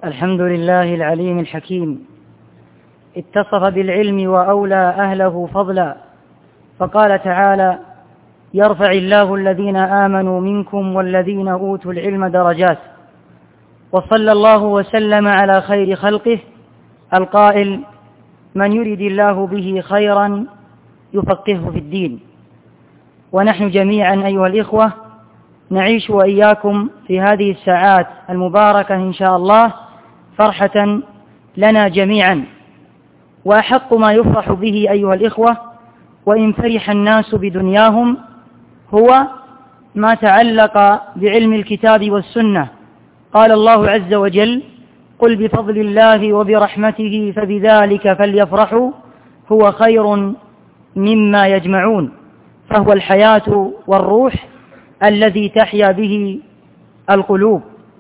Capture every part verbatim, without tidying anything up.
الحمد لله العليم الحكيم، اتصف بالعلم وأولى أهله فضلا، فقال تعالى: يرفع الله الذين آمنوا منكم والذين أوتوا العلم درجات. وصلى الله وسلم على خير خلقه القائل: من يرد الله به خيرا يفقهه في الدين. ونحن جميعا أيها الإخوة نعيش وإياكم في هذه الساعات المباركة إن شاء الله فرحة لنا جميعا، وأحق ما يفرح به أيها الإخوة وإن فرح الناس بدنياهم هو ما تعلق بعلم الكتاب والسنة. قال الله عز وجل: قل بفضل الله وبرحمته فبذلك فليفرحوا هو خير مما يجمعون. فهو الحياة والروح الذي تحيا به القلوب.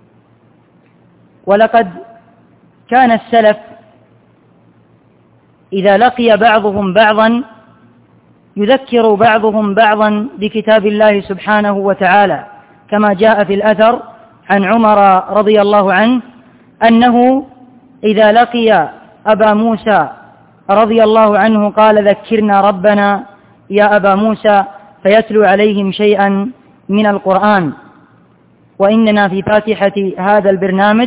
ولقد كان السلف إذا لقي بعضهم بعضا يذكر بعضهم بعضا بكتاب الله سبحانه وتعالى، كما جاء في الأثر عن عمر رضي الله عنه أنه إذا لقي أبا موسى رضي الله عنه قال: ذكرنا ربنا يا أبا موسى، فيتلو عليهم شيئا من القرآن. وإننا في فاتحة هذا البرنامج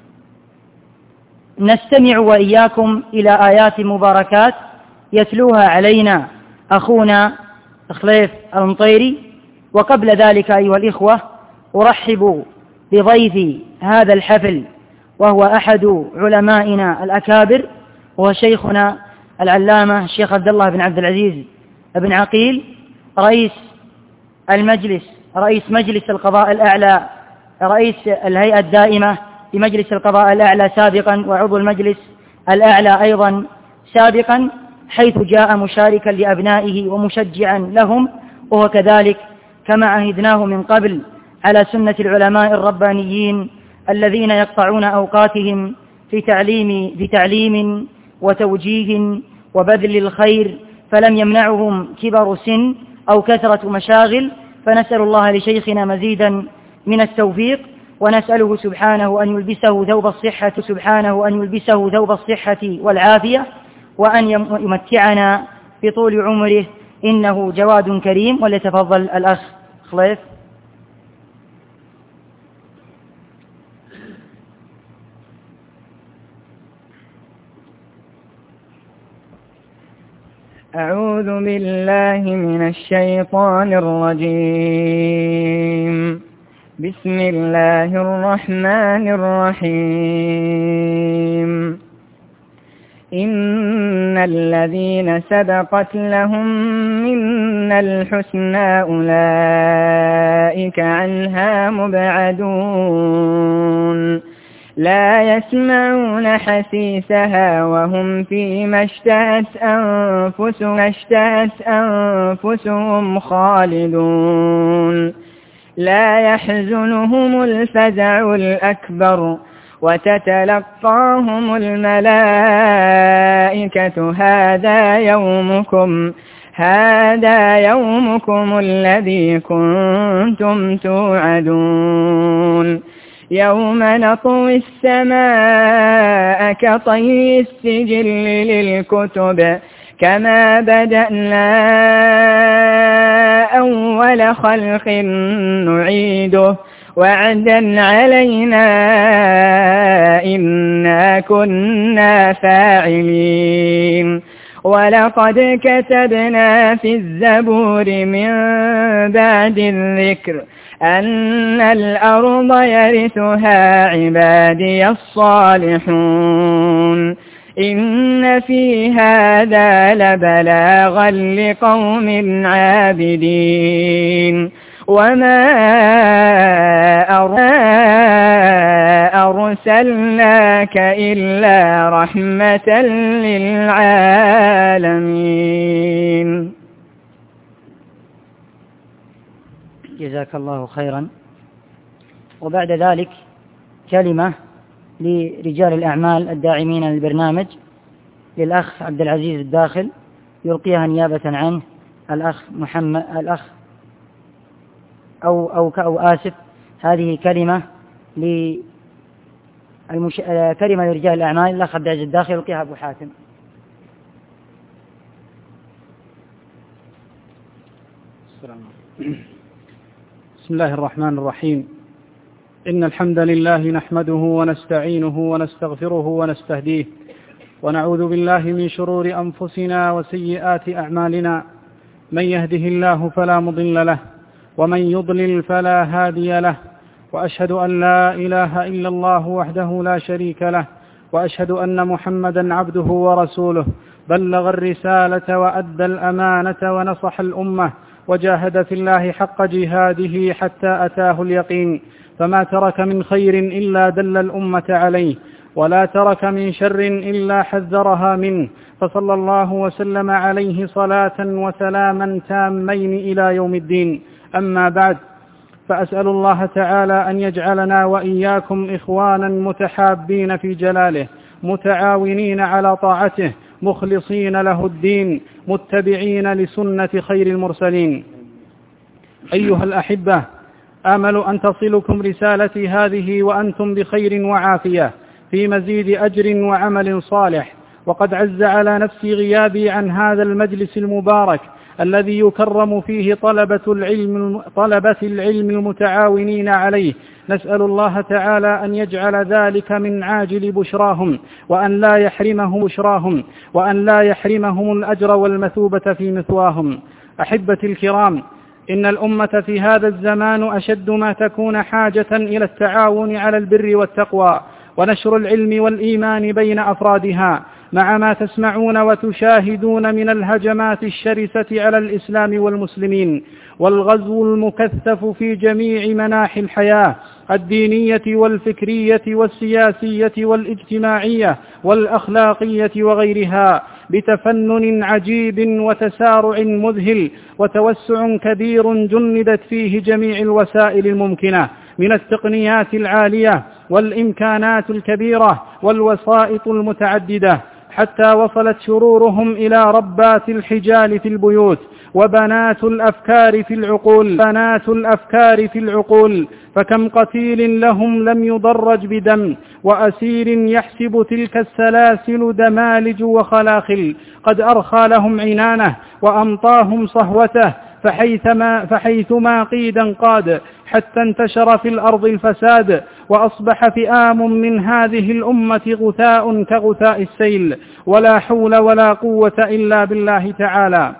نستمع وإياكم إلى آيات مباركات يتلوها علينا أخونا خليف المطيري. وقبل ذلك أيها الإخوة أرحب بضيف هذا الحفل، وهو أحد علمائنا الأكابر، وهو شيخنا العلامة الشيخ عبد الله بن عبد العزيز بن عقيل، رئيس المجلس رئيس مجلس القضاء الأعلى، رئيس الهيئة الدائمة لمجلس القضاء الأعلى سابقا، وعضو المجلس الأعلى أيضا سابقا، حيث جاء مشاركا لأبنائه ومشجعا لهم، وهو كذلك كما عهدناه من قبل على سنة العلماء الربانيين الذين يقطعون أوقاتهم في تعليم في تعليم وتوجيه وبذل الخير، فلم يمنعهم كبر سن أو كثرة مشاغل. فنسأل الله لشيخنا مزيدا من التوفيق، ونسأله سبحانه أن يلبسه ثوب الصحة سبحانه أن يلبسه ثوب الصحة والعافية، وأن يمتعنا بطول عمره، إنه جواد كريم. وليتفضل الأخ خليف. أعوذ بالله من الشيطان الرجيم. بسم الله الرحمن الرحيم. إن الذين سبقت لهم منا الحسنى أولئك عنها مبعدون، لا يسمعون حسيسها وهم فيما اشتهت أنفسهم اشتهت أنفسهم خالدون، لا يحزنهم الفزع الأكبر وتتلقاهم الملائكة هذا يومكم هذا يومكم الذي كنتم توعدون، يوم نطوي السماء كطي السجل للكتب كما بدأنا أول خلق نعيده وعدا علينا إنا كنا فاعلين. ولقد كتبنا في الزبور من بعد الذكر أن الأرض يرثها عبادي الصالحون، إن في هذا لبلاغا لقوم عابدين، وما أرسلناك إلا رحمة للعالمين. جزاك الله خيرا. وبعد ذلك كلمة لرجال الأعمال الداعمين للبرنامج، للأخ عبد العزيز الداخل يلقيها نيابة عنه الأخ محمد الأخ أو أو أو آسف. هذه كلمة المش... كلمة لرجال الأعمال الأخ عبد العزيز الداخل يلقيها أبو حاتم. بسم الله الرحمن الرحيم. إن الحمد لله نحمده ونستعينه ونستغفره ونستهديه، ونعوذ بالله من شرور أنفسنا وسيئات أعمالنا. من يهده الله فلا مضل له، ومن يضلل فلا هادي له، وأشهد أن لا إله إلا الله وحده لا شريك له، وأشهد أن محمدا عبده ورسوله، بلغ الرسالة وأدى الأمانة ونصح الأمة، وجاهد في الله حق جهاده حتى أتاه اليقين، فما ترك من خير إلا دل الأمة عليه، ولا ترك من شر إلا حذرها منه، فصلى الله وسلم عليه صلاة وسلاما تامين إلى يوم الدين. أما بعد، فأسأل الله تعالى أن يجعلنا وإياكم إخوانا متحابين في جلاله، متعاونين على طاعته، مخلصين له الدين، متبعين لسنة خير المرسلين. أيها الأحبة، آمل أن تصلكم رسالتي هذه وأنتم بخير وعافية في مزيد أجر وعمل صالح. وقد عز على نفسي غيابي عن هذا المجلس المبارك الذي يكرم فيه طلبة العلم, طلبة العلم المتعاونين عليه. نسأل الله تعالى أن يجعل ذلك من عاجل بشراهم، وأن لا يحرمهم بشراهم، وأن لا يحرمهم الأجر والمثوبة في مثواهم. أحبتي الكرام، إن الأمة في هذا الزمان أشد ما تكون حاجة إلى التعاون على البر والتقوى ونشر العلم والإيمان بين أفرادها، مع ما تسمعون وتشاهدون من الهجمات الشرسة على الإسلام والمسلمين، والغزو المكثف في جميع مناحي الحياة الدينية والفكرية والسياسية والاجتماعية والأخلاقية وغيرها، بتفنن عجيب وتسارع مذهل وتوسع كبير جندت فيه جميع الوسائل الممكنة من التقنيات العالية والإمكانات الكبيرة والوسائط المتعددة، حتى وصلت شرورهم إلى ربات الحجال في البيوت وبنات الأفكار في العقول بنات الأفكار في العقول فكم قتيل لهم لم يضرج بدم، وأسير يحسب تلك السلاسل دمالج وخلاخل، قد أرخى لهم عنانه وأمطاهم صهوته، فحيثما, فحيثما قيدا قاد، حتى انتشر في الأرض الفساد، وأصبح فئام من هذه الأمة غثاء كغثاء السيل، ولا حول ولا قوة إلا بالله تعالى.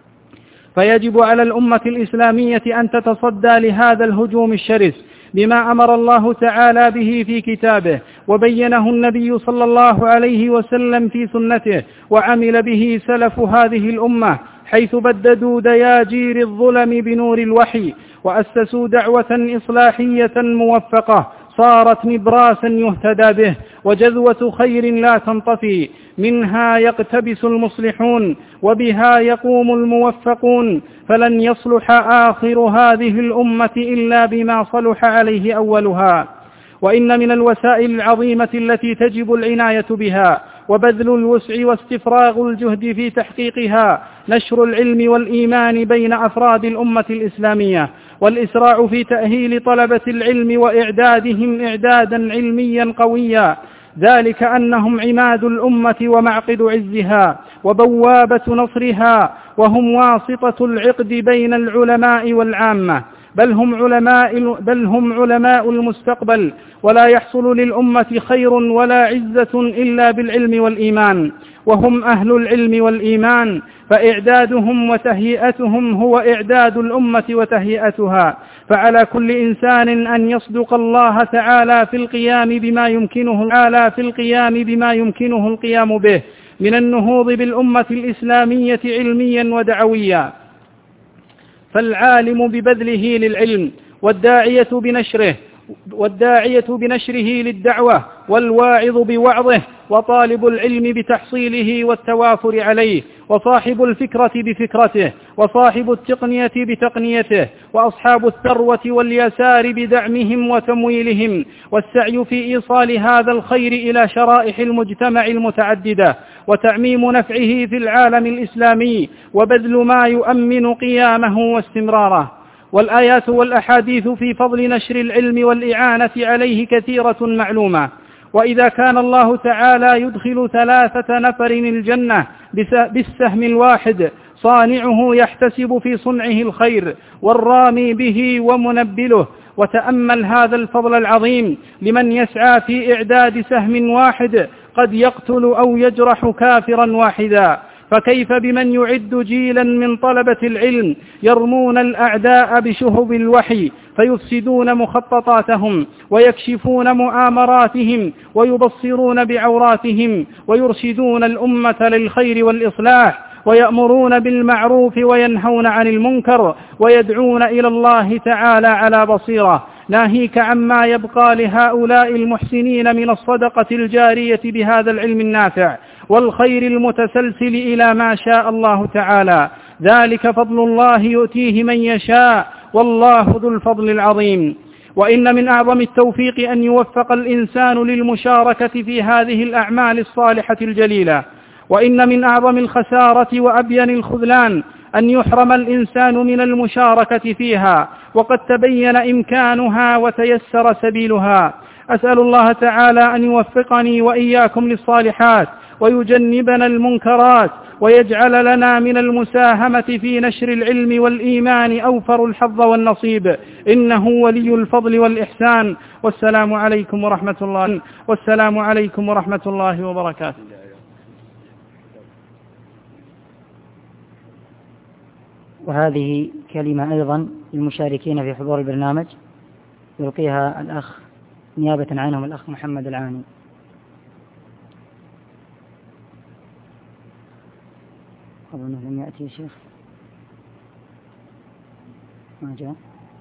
فيجب على الأمة الإسلامية أن تتصدى لهذا الهجوم الشرس بما أمر الله تعالى به في كتابه، وبينه النبي صلى الله عليه وسلم في سنته، وعمل به سلف هذه الأمة، حيث بددوا دياجير الظلم بنور الوحي، وأسسوا دعوة إصلاحية موفقة صارت نبراسا يهتدى به، وجذوة خير لا تنطفي، منها يقتبس المصلحون وبها يقوم الموفقون، فلن يصلح آخر هذه الأمة إلا بما صلح عليه أولها. وإن من الوسائل العظيمة التي تجب العناية بها وبذل الوسع واستفراغ الجهد في تحقيقها نشر العلم والإيمان بين أفراد الأمة الإسلامية، والإسراع في تأهيل طلبة العلم وإعدادهم إعدادا علميا قويا، ذلك أنهم عماد الأمة ومعقد عزها وبوابة نصرها، وهم واسطة العقد بين العلماء والعامة، بل هم علماء, بل هم علماء المستقبل، ولا يحصل للأمة خير ولا عزة إلا بالعلم والإيمان، وهم أهل العلم والإيمان، فإعدادهم وتهيئتهم هو إعداد الأمة وتهيئتها. فعلى كل إنسان أن يصدق الله تعالى في القيام بما يمكنه تعالى في القيام بما يمكنه القيام به من النهوض بالأمة الإسلامية علميا ودعويا، فالعالم ببذله للعلم، والداعية بنشره والداعية بنشره للدعوة، والواعظ بوعظه، وطالب العلم بتحصيله والتوافر عليه، وصاحب الفكرة بفكرته، وصاحب التقنية بتقنيته، وأصحاب الثروة واليسار بدعمهم وتمويلهم، والسعي في إيصال هذا الخير إلى شرائح المجتمع المتعددة، وتعميم نفعه في العالم الإسلامي، وبذل ما يؤمن قيامه واستمراره. والآيات والأحاديث في فضل نشر العلم والإعانة عليه كثيرة معلومة، وإذا كان الله تعالى يدخل ثلاثة نفر الجنة بالسهم الواحد، صانعه يحتسب في صنعه الخير والرامي به ومنبله، وتأمل هذا الفضل العظيم لمن يسعى في إعداد سهم واحد قد يقتل أو يجرح كافرا واحدا، فكيف بمن يعد جيلا من طلبة العلم يرمون الأعداء بشهب الوحي فيفسدون مخططاتهم ويكشفون مؤامراتهم ويبصرون بعوراتهم ويرشدون الأمة للخير والإصلاح ويأمرون بالمعروف وينهون عن المنكر ويدعون إلى الله تعالى على بصيرة، ناهيك عما يبقى لهؤلاء المحسنين من الصدقة الجارية بهذا العلم النافع والخير المتسلسل إلى ما شاء الله تعالى. ذلك فضل الله يؤتيه من يشاء والله ذو الفضل العظيم. وإن من أعظم التوفيق أن يوفق الإنسان للمشاركة في هذه الأعمال الصالحة الجليلة، وإن من أعظم الخسارة وأبين الخذلان أن يحرم الإنسان من المشاركة فيها وقد تبين إمكانها وتيسر سبيلها. أسأل الله تعالى أن يوفقني وإياكم للصالحات ويجنبنا المنكرات ويجعل لنا من المساهمة في نشر العلم والإيمان أوفر الحظ والنصيب، إنه ولي الفضل والإحسان. والسلام عليكم ورحمة الله والسلام عليكم ورحمة الله وبركاته. وهذه كلمة أيضا للمشاركين في حضور البرنامج يلقيها الأخ نيابة عنهم الأخ محمد العاني. أظن لم يأتي يا شيخ، ما جاء.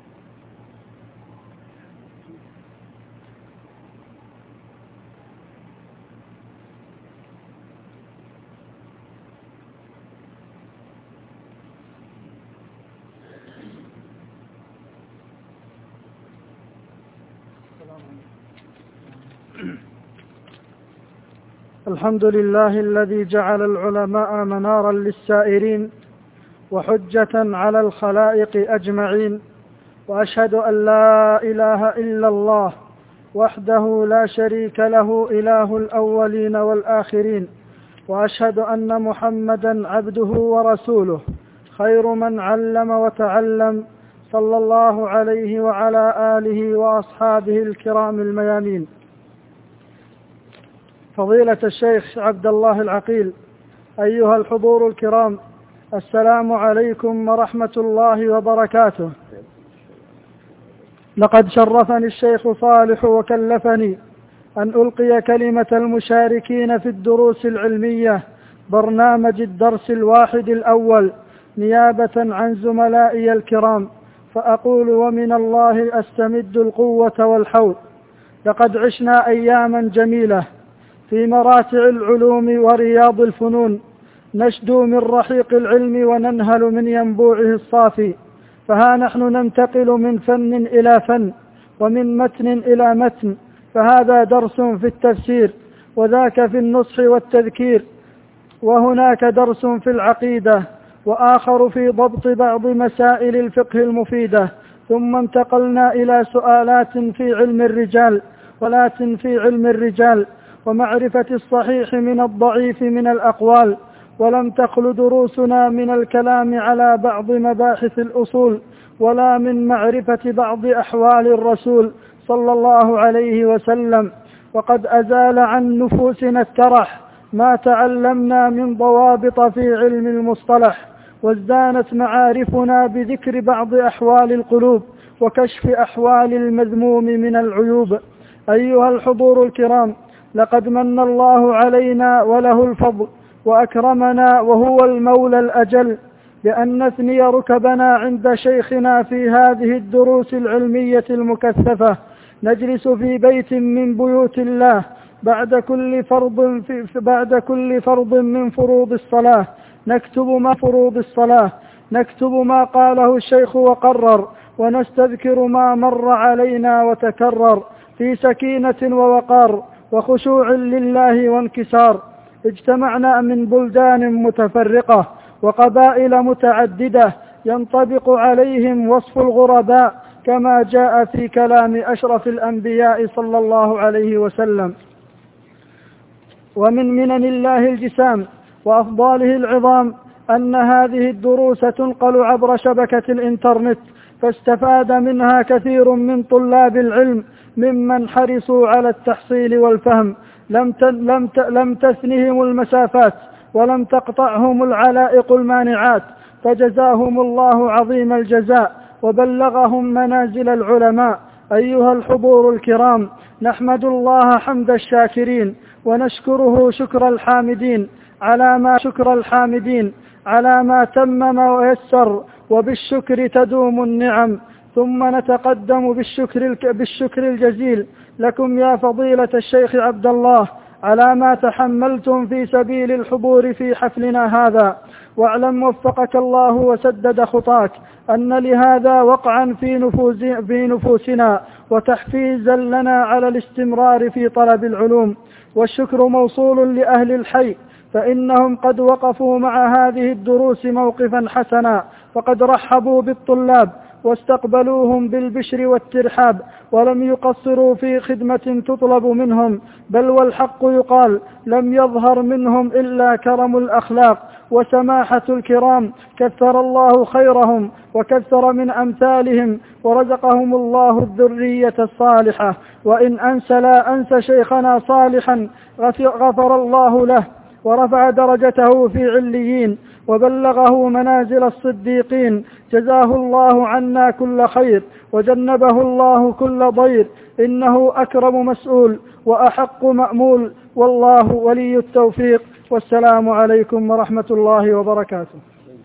الحمد لله الذي جعل العلماء منارا للسائرين وحجة على الخلائق أجمعين، وأشهد أن لا إله إلا الله وحده لا شريك له إله الأولين والآخرين، وأشهد أن محمدا عبده ورسوله خير من علم وتعلم، صلى الله عليه وعلى آله وأصحابه الكرام الميامين. فضيلة الشيخ عبد الله العقيل، أيها الحضور الكرام، السلام عليكم ورحمة الله وبركاته. لقد شرفني الشيخ صالح وكلفني أن ألقي كلمة المشاركين في الدروس العلمية برنامج الدرس الواحد الأول نيابة عن زملائي الكرام، فأقول ومن الله أستمد القوة والحول. لقد عشنا أياما جميلة في مراتع العلوم ورياض الفنون، نشدو من رحيق العلم وننهل من ينبوعه الصافي، فها نحن ننتقل من فن إلى فن ومن متن إلى متن، فهذا درس في التفسير وذاك في النصح والتذكير، وهناك درس في العقيدة وآخر في ضبط بعض مسائل الفقه المفيدة، ثم انتقلنا إلى سؤالات في علم الرجال ولات في علم الرجال ومعرفة الصحيح من الضعيف من الأقوال، ولم تخل دروسنا من الكلام على بعض مباحث الأصول ولا من معرفة بعض أحوال الرسول صلى الله عليه وسلم، وقد أزال عن نفوسنا الترح ما تعلمنا من ضوابط في علم المصطلح، وازدانت معارفنا بذكر بعض أحوال القلوب وكشف أحوال المذموم من العيوب. أيها الحضور الكرام، لقد من الله علينا وله الفضل وأكرمنا وهو المولى الأجل بأن نثني ركبنا عند شيخنا في هذه الدروس العلمية المكثفة، نجلس في بيت من بيوت الله بعد كل فرض في بعد كل فرض من فروض الصلاة، نكتب ما فروض الصلاة نكتب ما قاله الشيخ وقرر، ونستذكر ما مر علينا وتكرر في سكينة ووقار وخشوع لله وانكسار. اجتمعنا من بلدان متفرقة وقبائل متعددة ينطبق عليهم وصف الغرباء كما جاء في كلام أشرف الأنبياء صلى الله عليه وسلم. ومن منن الله الجسام وأفضاله العظام أن هذه الدروس تنقل عبر شبكة الإنترنت، فاستفاد منها كثير من طلاب العلم ممن حرصوا على التحصيل والفهم. لم لم لم تثنهم المسافات ولم تقطعهم العلائق المانعات، فجزاهم الله عظيم الجزاء وبلغهم منازل العلماء. أيها الحضور الكرام، نحمد الله حمد الشاكرين ونشكره شكر الحامدين على ما شكر الحامدين على ما تمم ويسر، وبالشكر تدوم النعم. ثم نتقدم بالشكر بالشكر الجزيل لكم يا فضيلة الشيخ عبد الله على ما تحملتم في سبيل الحضور في حفلنا هذا. واعلم وفقك الله وسدد خطاك أن لهذا وقعا في, نفوس في نفوسنا وتحفيزا لنا على الاستمرار في طلب العلوم. والشكر موصول لأهل الحي، فإنهم قد وقفوا مع هذه الدروس موقفا حسنا، فقد رحبوا بالطلاب واستقبلوهم بالبشر والترحاب، ولم يقصروا في خدمة تطلب منهم، بل والحق يقال لم يظهر منهم إلا كرم الأخلاق وسماحة الكرام. كثر الله خيرهم وكثر من أمثالهم، ورزقهم الله الذرية الصالحة. وإن أنسى لا أنسى شيخنا صالحا غفر الله له ورفع درجته في عليين وبلغه منازل الصديقين. جزاه الله عنا كل خير وجنبه الله كل ضير، إنه أكرم مسؤول وأحق مأمول، والله ولي التوفيق. والسلام عليكم ورحمة الله وبركاته.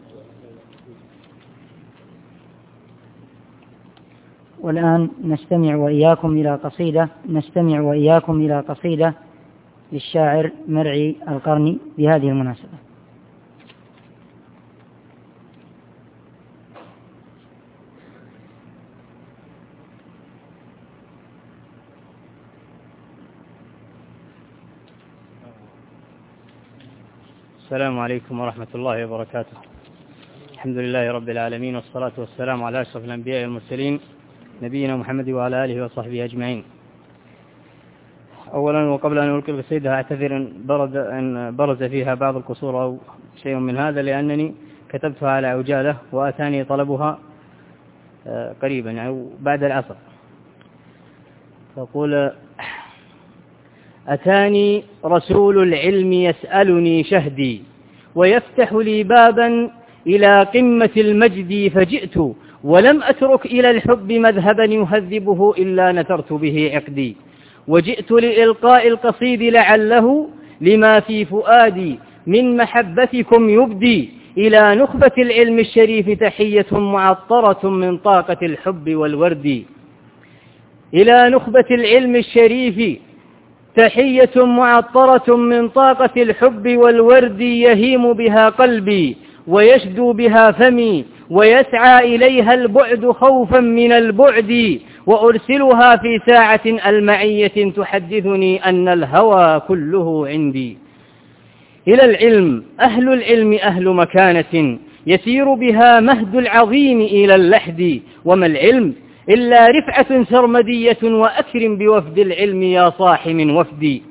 والآن نستمع وإياكم إلى قصيدة نستمع وإياكم إلى قصيدة للشاعر مرعي القرني بهذه المناسبة. السلام عليكم ورحمة الله وبركاته. الحمد لله رب العالمين، والصلاة والسلام على أشرف الأنبياء والمرسلين نبينا محمد وعلى آله وصحبه أجمعين. أولا وقبل أن ألقي القصيدة أعتذر إن برز, إن برز فيها بعض القصور أو شيء من هذا، لأنني كتبتها على عجالة وأتاني طلبها قريبا يعني بعد العصر. فقول: أتاني رسول العلم يسألني شهدي ويفتح لي بابا إلى قمة المجد، فجئت ولم أترك إلى الحب مذهبا يهذبه إلا نثرت به عقدي، وجئت لإلقاء القصيد لعله لما في فؤادي من محبتكم يبدي، إلى نخبة العلم الشريف تحية معطرة من طاقة الحب والورد. إلى نخبة العلم الشريف تحية معطرة من طاقة الحب والورد، يهيم بها قلبي ويشدو بها فمي ويسعى إليها البعد خوفا من البعد، وأرسلها في ساعة المعية تحدثني أن الهوى كله عندي. إلى العلم أهل العلم أهل مكانة يسير بها مهد العظيم إلى اللحد، وما العلم إلا رفعة سرمدية وأكرم بوفد العلم يا صاح من وفدي.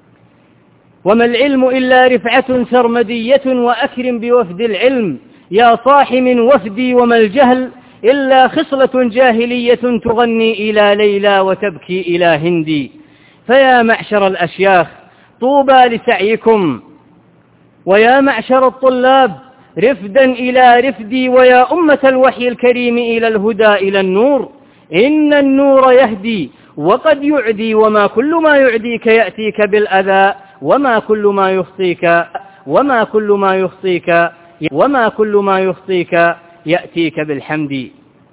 وما العلم إلا رفعة سرمدية وأكرم بوفد العلم يا صاح من وفدي، وما الجهل إلا خصلة جاهلية تغني إلى ليلى وتبكي إلى هندي. فيا معشر الأشياخ طوبى لسعيكم، ويا معشر الطلاب رفدا إلى رفدي، ويا أمة الوحي الكريم إلى الهدى إلى النور، إن النور يهدي وقد يعدي، وما كل ما يعديك يأتيك بالأذى، وما كل ما يخطيك وما كل ما يخطيك وما كل ما يخطيك يأتيك بالحمد.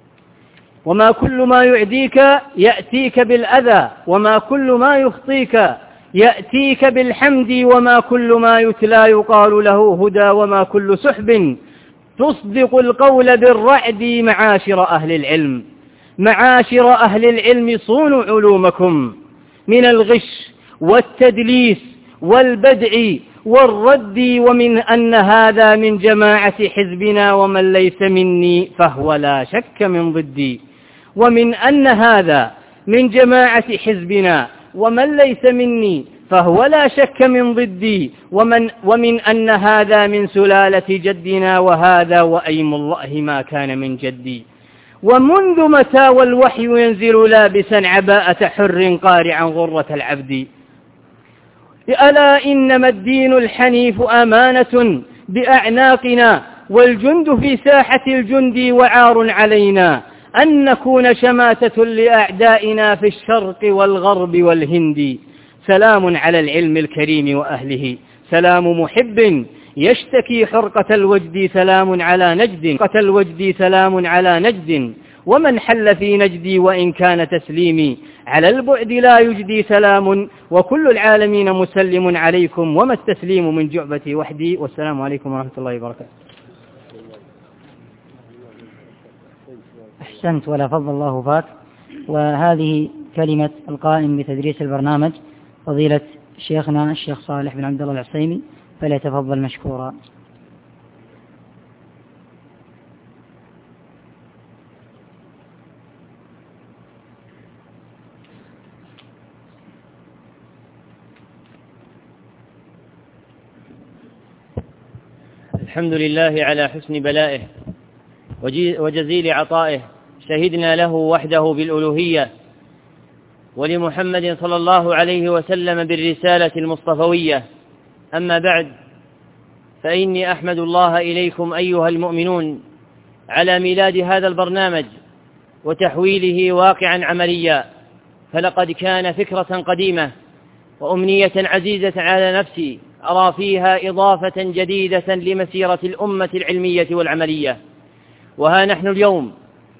وما كل ما يعديك يأتيك بالأذى، وما كل ما يخطيك يأتيك بالحمد، وما كل ما يتلى يقال له هدى، وما كل سحب تصدق القول بالرعد. معاشر أهل العلم معاشر أهل العلم صونوا علومكم من الغش والتدليس والبدع والرد، ومن أن هذا من جماعة حزبنا، ومن ليس مني فهو لا شك من ضدي. ومن أن هذا من جماعة حزبنا، ومن ليس مني فهو لا شك من ضدي، ومن, ومن أن هذا من سلالة جدنا، وهذا وأيم الله ما كان من جدي. ومنذ متى والوحي ينزل لابسا عباءة حر قارعا غرة العبد. ألا إنما الدين الحنيف أمانة بأعناقنا، والجند في ساحة الجند وعار علينا، أن نكون شماتة لأعدائنا في الشرق والغرب والهند. سلام على العلم الكريم وأهله، سلام محب يشتكي حرقة الوجد، سلام على نجد حرقة الوجد، سلام على نجد، ومن حل في نجدي وإن كان تسليمي على البعد لا يجدي. سلام وكل العالمين مسلم عليكم، وما التسليم من جعبتي وحدي. والسلام عليكم ورحمة الله وبركاته. أحسنت ولا فضل الله فاك. وهذه كلمة القائم بتدريس البرنامج فضيلة شيخنا الشيخ صالح بن عبد الله العصيمي، فليتفضل مشكورا. الحمد لله على حسن بلائه وجزيل عطائه، شهدنا له وحده بالألوهية، ولمحمد صلى الله عليه وسلم بالرسالة المصطفوية. أما بعد، فإني أحمد الله إليكم أيها المؤمنون على ميلاد هذا البرنامج وتحويله واقعا عمليا، فلقد كان فكرة قديمة وأمنية عزيزة على نفسي أرى فيها إضافة جديدة لمسيرة الأمة العلمية والعملية. وها نحن اليوم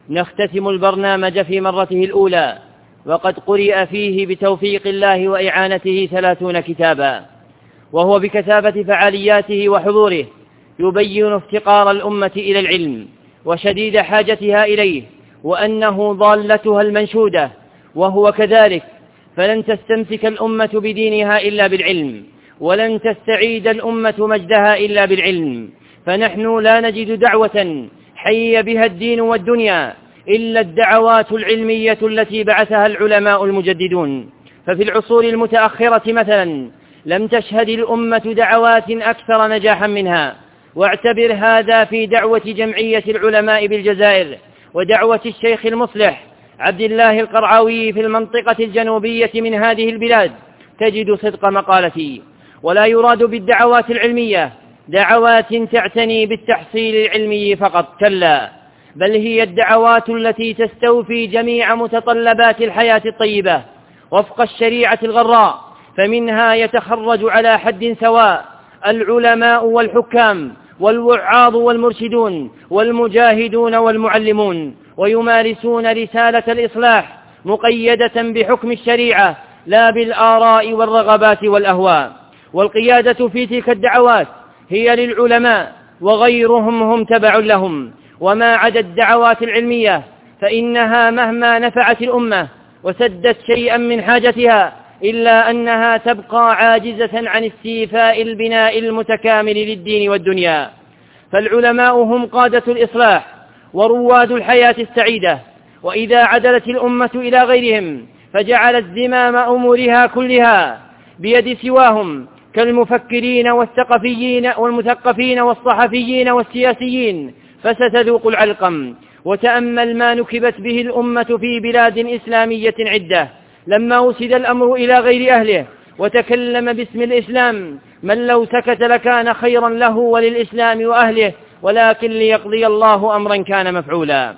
نختتم البرنامج في مرته الأولى، وقد قرئ فيه بتوفيق الله وإعانته ثلاثون كتابا، وهو بكثافة فعالياته وحضوره يبين افتقار الأمة إلى العلم وشديد حاجتها إليه، وأنه ضالتها المنشودة، وهو كذلك. فلن تستمسك الأمة بدينها إلا بالعلم، ولن تستعيد الأمة مجدها إلا بالعلم. فنحن لا نجد دعوة حي بها الدين والدنيا إلا الدعوات العلمية التي بعثها العلماء المجددون. ففي العصور المتأخرة مثلا لم تشهد الأمة دعوات أكثر نجاحا منها، واعتبر هذا في دعوة جمعية العلماء بالجزائر، ودعوة الشيخ المصلح عبد الله القرعاوي في المنطقة الجنوبية من هذه البلاد، تجد صدق مقالتي. ولا يراد بالدعوات العلمية دعوات تعتني بالتحصيل العلمي فقط، كلا، بل هي الدعوات التي تستوفي جميع متطلبات الحياة الطيبة وفق الشريعة الغراء، فمنها يتخرج على حد سواء العلماء والحكام والوعاظ والمرشدون والمجاهدون والمعلمون، ويمارسون رسالة الإصلاح مقيدة بحكم الشريعة لا بالآراء والرغبات والأهواء. والقيادة في تلك الدعوات هي للعلماء، وغيرهم هم تبع لهم. وما عدا الدعوات العلمية فإنها مهما نفعت الأمة وسدت شيئا من حاجتها إلا أنها تبقى عاجزة عن استيفاء البناء المتكامل للدين والدنيا. فالعلماء هم قادة الإصلاح ورواد الحياة السعيدة، وإذا عدلت الأمة إلى غيرهم فجعلت زمام أمورها كلها بيد سواهم كالمفكرين والثقفيين والمثقفين والصحفيين والسياسيين، فستذوق العلقم. وتأمل ما نكبت به الأمة في بلاد إسلامية عدة لما وسد الأمر إلى غير أهله وتكلم باسم الإسلام من لو سكت لكان خيرا له وللإسلام وأهله، ولكن ليقضي الله أمرا كان مفعولا.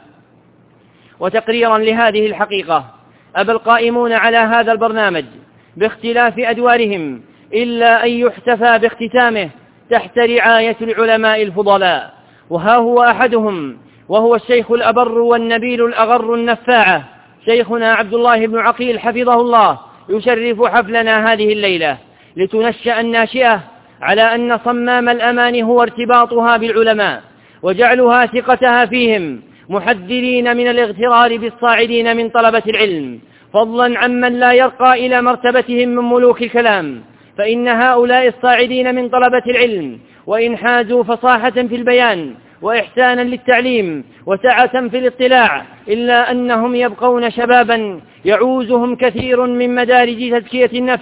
وتقريرا لهذه الحقيقة أبى القائمون على هذا البرنامج باختلاف أدوارهم إلا أن يحتفى باختتامه تحت رعاية العلماء الفضلاء، وها هو أحدهم، وهو الشيخ الأبر والنبيل الأغر النفاعة شيخنا عبد الله بن عقيل حفظه الله، يشرف حفلنا هذه الليلة لتنشأ الناشئة على أن صمام الأمان هو ارتباطها بالعلماء وجعلها ثقتها فيهم، محذرين من الاغترار بالصاعدين من طلبة العلم، فضلا عمن لا يرقى إلى مرتبتهم من ملوك الكلام. فإن هؤلاء الصاعدين من طلبة العلم وإن حازوا فصاحة في البيان وإحسانا للتعليم وسعة في الاطلاع، إلا أنهم يبقون شبابا يعوزهم كثير من مدارج تزكية النفس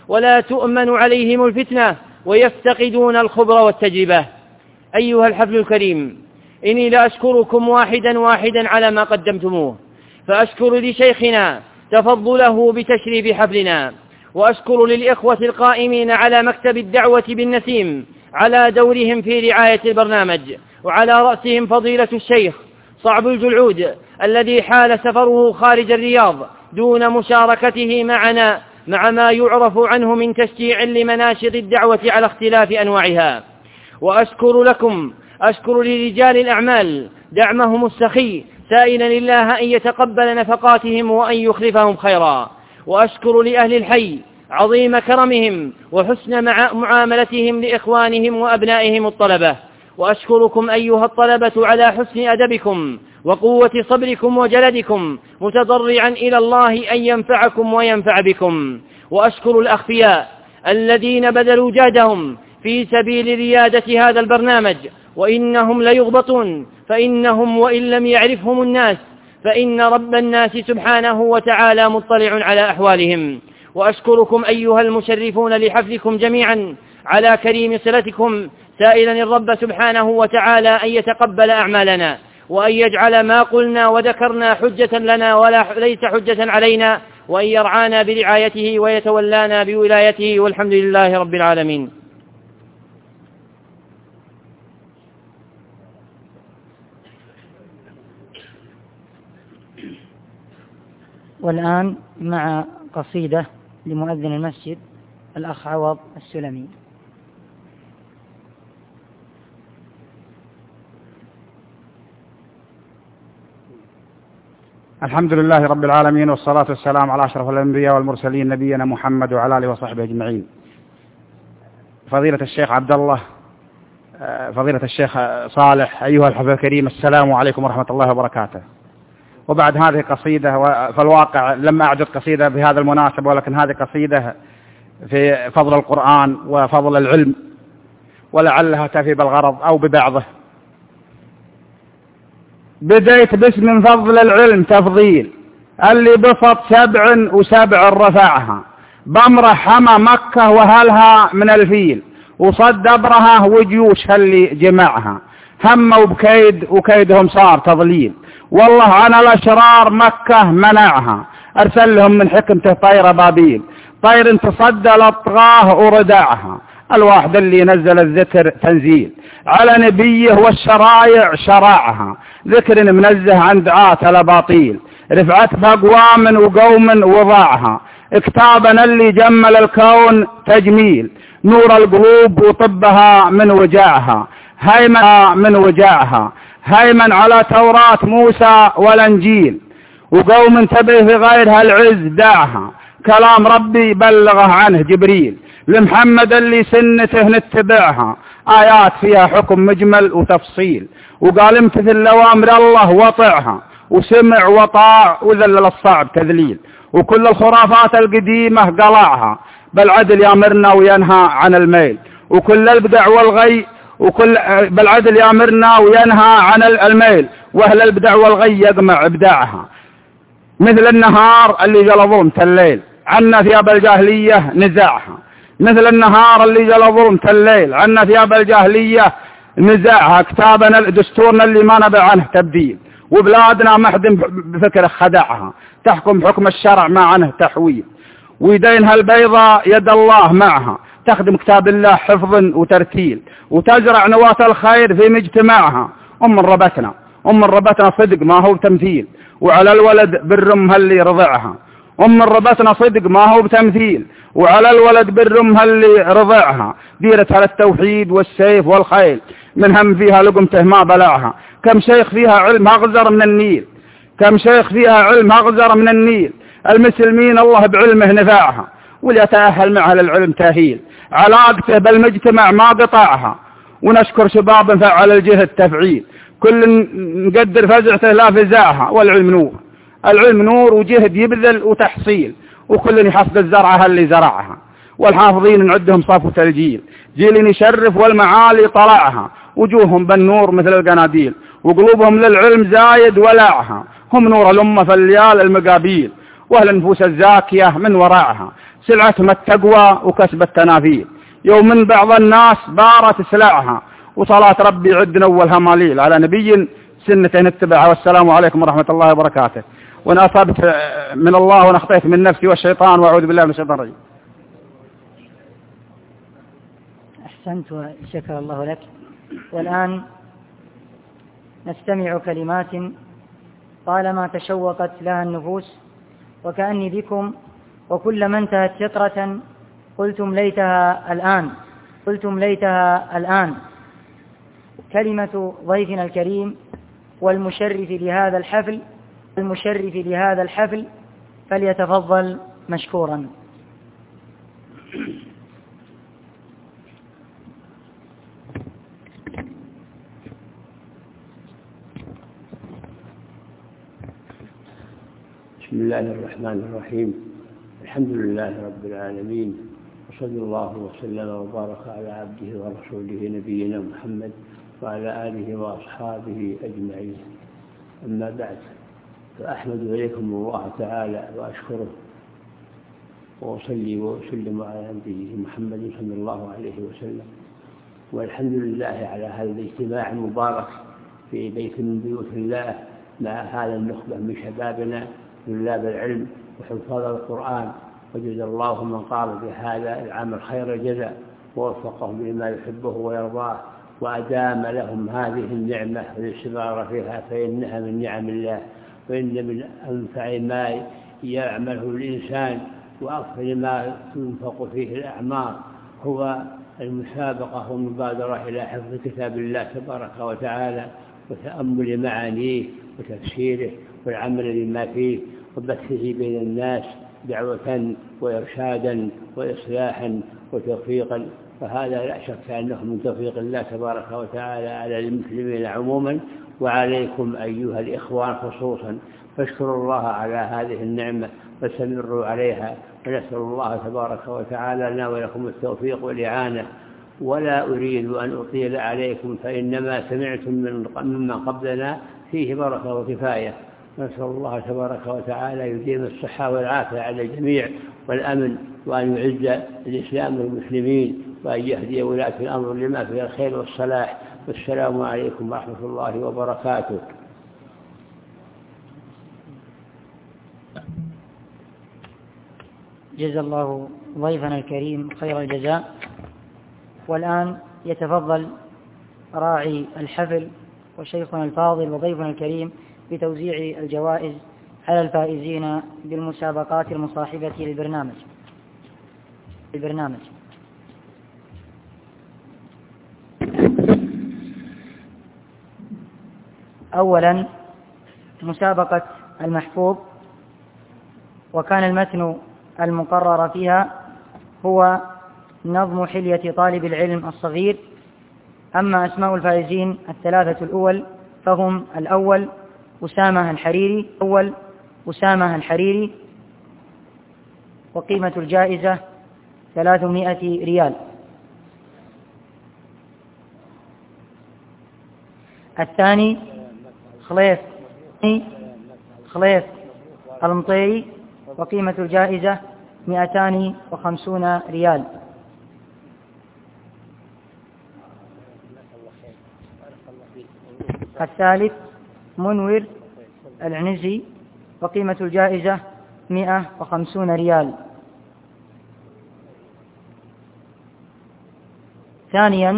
ولا تؤمن عليهم الفتنة ويفتقدون الخبر والتجربة. أيها الحفل الكريم، إني لأشكركم واحدا واحدا على ما قدمتموه، فأشكر لشيخنا تفضله بتشريف حفلنا، وأشكر للإخوة القائمين على مكتب الدعوة بالنسيم على دورهم في رعاية البرنامج، وعلى رأسهم فضيلة الشيخ صعب الجلعود الذي حال سفره خارج الرياض دون مشاركته معنا مع ما يعرف عنه من تشجيع لمناشط الدعوة على اختلاف أنواعها. وأشكر لكم أشكر لرجال الأعمال دعمهم السخي، سائلا الله أن يتقبل نفقاتهم وأن يخلفهم خيرا. وأشكر لأهل الحي عظيم كرمهم وحسن معاملتهم لإخوانهم وأبنائهم الطلبة. وأشكركم أيها الطلبة على حسن أدبكم وقوة صبركم وجلدكم، متضرعا إلى الله أن ينفعكم وينفع بكم. وأشكر الأخفياء الذين بذلوا جهدهم في سبيل ريادة هذا البرنامج، وإنهم ليغبطون، فإنهم وإن لم يعرفهم الناس فإن رب الناس سبحانه وتعالى مطلع على أحوالهم. وأشكركم أيها المشرفون لحفلكم جميعا على كريم صلتكم، سائلا الرب سبحانه وتعالى أن يتقبل أعمالنا، وأن يجعل ما قلنا وذكرنا حجة لنا ولا ليس حجة علينا، وأن يرعانا برعايته ويتولانا بولايته، والحمد لله رب العالمين. والآن مع قصيدة لمؤذن المسجد الأخ عوض السلمي. الحمد لله رب العالمين، والصلاة والسلام على أشرف الأنبياء والمرسلين نبينا محمد وعلى آله وصحبه أجمعين. فضيلة الشيخ عبد الله، فضيلة الشيخ صالح، أيها الحفل الكريم، السلام عليكم ورحمة الله وبركاته. وبعد هذه قصيدة، فالواقع لم أعدد قصيدة بهذا المناسبة، ولكن هذه قصيدة في فضل القرآن وفضل العلم، ولعلها تفي بالغرض أو ببعضه. بديت باسم فضل العلم تفضيل، اللي بسط سبع وسبع رفعها، بمرة حمى مكة وهلها من الفيل، وصد أبرهة وجيوش اللي جمعها، هموا بكيد وكيدهم صار تضليل، والله عن الأشرار مكة منعها، أرسل لهم من حكمته طير بابيل، طير تصدى للطغاه وردعها، الواحد اللي نزل الذكر تنزيل على نبيه والشرايع شرعها، ذكر منزه عن دعاة الأباطيل، رفعت بأقوام وقوم وضعها، اكتابنا اللي جمل الكون تجميل، نور القلوب وطبها من وجعها، هيمن من وجعها، هيمن على توراة موسى والانجيل، وقوم تبه في غيرها العز دعها، كلام ربي بلغه عنه جبريل، لمحمد اللي سنته نتبعها، آيات فيها حكم مجمل وتفصيل، وقال امتثل لوامر الله وطعها، وسمع وطاع وذلل الصعب تذليل، وكل الخرافات القديمة قلعها، بالعدل يامرنا وينهى عن الميل، وكل البدع والغي وكل بالعدل يامرنا وينهى عن الميل، واهل البدع والغي يجمع ابداعها، مثل النهار اللي جل ظلمة الليل، عنا ثياب الجاهلية نزاعها، مثل النهار اللي جل ظلمة الليل، عنا ثياب الجاهلية نزاعها، كتابنا دستورنا اللي ما نبع عنه تبديل، وبلادنا محدم بفكر خدعها، تحكم حكم الشرع ما عنه تحويل، ويدينها البيضاء يد الله معها، تخدم كتاب الله حفظا وترتيل، وتزرع نواة الخير في مجتمعها، أم ربتنا أم ربتنا صدق ما هو تمثيل، وعلى الولد بالرمها اللي رضعها، أم ربتنا صدق ما هو بتمثيل، وعلى الولد بالرمها اللي رضعها، ديرتها للتوحيد والسيف والخيل، من هم فيها لقمته ما بلعها، كم شيخ فيها علم أغزر من النيل، كم شيخ فيها علم أغزر من النيل، المسلمين الله بعلمه نفعها، وليتأهل معها للعلم تأهيل، علاقته بالمجتمع ما قطعها، ونشكر شباب فعل الجهد تفعيل، كل نقدر فزعته لا فزاعها، والعلم نور، العلم نور وجهد يبذل وتحصيل، وكل يحصد الزرعة اللي زرعها، والحافظين نعدهم صفوة الجيل، جيل يشرف والمعالي طلعها، وجوههم بالنور مثل القناديل، وقلوبهم للعلم زايد ولعها، هم نور الأمة في الليال المقابيل، واهل النفوس الزاكية من وراءها، سلعتهم التقوى وكسب التنافيل. يوم من بعض الناس بارت سلعها وصلاة ربي عد أولها ماليل على نبي سنة نتبعها. والسلام عليكم ورحمة الله وبركاته. وإن أصبت من الله وإن أخطيت من نفسي والشيطان وأعوذ بالله من الشيطان الرجيم. أحسنت وشكر الله لك. والآن نستمع كلمات طالما تشوقت لها النفوس، وكأني بكم وكلما انتهت فقرة قلتم ليتها الآن قلتم ليتها الآن. كلمة ضيفنا الكريم والمشرف لهذا الحفل المشرف لهذا الحفل فليتفضل مشكورا. بسم الله الرحمن الرحيم. الحمد لله رب العالمين، وصلى الله وسلم وبارك على عبده ورسوله نبينا محمد وعلى آله وأصحابه أجمعين. أما بعد، فأحمد إليكم الله تعالى وأشكره وأصلي وأسلم على نبيه محمد صلى الله عليه وسلم. والحمد لله على هذا الاجتماع المبارك في بيت من بيوت الله مع هذا النخبة من شبابنا طلاب العلم وحفاظ القرآن. وجزا الله من قام بهذا العمل خير الجزاء ووفقهم لما يحبه ويرضاه، وأدام لهم هذه النعمة والاستمرار فيها، فإنها من نعم الله، وإن من أنفع ما يعمله الإنسان وأكثر ما تنفق فيه الأعمار هو المسابقة والمبادرة إلى حفظ كتاب الله تبارك وتعالى وتأمل معانيه وتفسيره والعمل بما فيه وبثه بين الناس دعوة وإرشادا وإصلاحا وتوفيقا. فهذا لا شك أنه من توفيق الله تبارك وتعالى على المسلمين عموما وعليكم أيها الإخوان خصوصا. فاشكروا الله على هذه النعمة واستمروا عليها، ونسأل الله تبارك وتعالى لنا ولكم التوفيق والإعانة. ولا أريد أن أطيل عليكم، فإنما سمعتم ممن قبلنا فيه بركة وكفاية. نسأل الله تبارك وتعالى يديم الصحة والعافية على الجميع والأمن، وأن يعز الإسلام والمسلمين، وأن يهدي ولاة الأمر لما فيه الخير والصلاح. والسلام عليكم ورحمة الله وبركاته. جزا الله ضيفنا الكريم خير الجزاء. والآن يتفضل راعي الحفل وشيخنا الفاضل وضيفنا الكريم بتوزيع الجوائز على الفائزين بالمسابقات المصاحبة للبرنامج البرنامج أولا مسابقة المحفوظ، وكان المتن المقرر فيها هو نظم حلية طالب العلم الصغير. أما أسماء الفائزين الثلاثة الأول فهم: الأول أسامة الحريري أول أسامة الحريري وقيمة الجائزة ثلاثمائة ريال. الثاني خليف خليف المطيري وقيمة الجائزة مئتان وخمسون ريال. الثالث منور العنزي وقيمة الجائزة مئة وخمسون ريال. ثانيا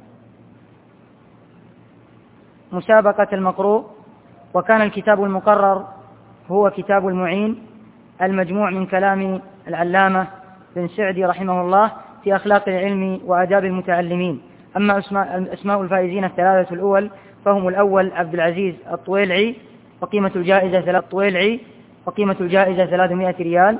مسابقة المقروء، وكان الكتاب المقرر هو كتاب المعين المجموع من كلام العلامة بن سعدي رحمه الله في أخلاق العلم وآداب المتعلمين. أما أسماء الفائزين الثلاثة الأول فهم: الأول عبد العزيز الطويلعي وقيمة الجائزة ثلاث طويلعي وقيمة الجائزة ثلاثمائة ريال.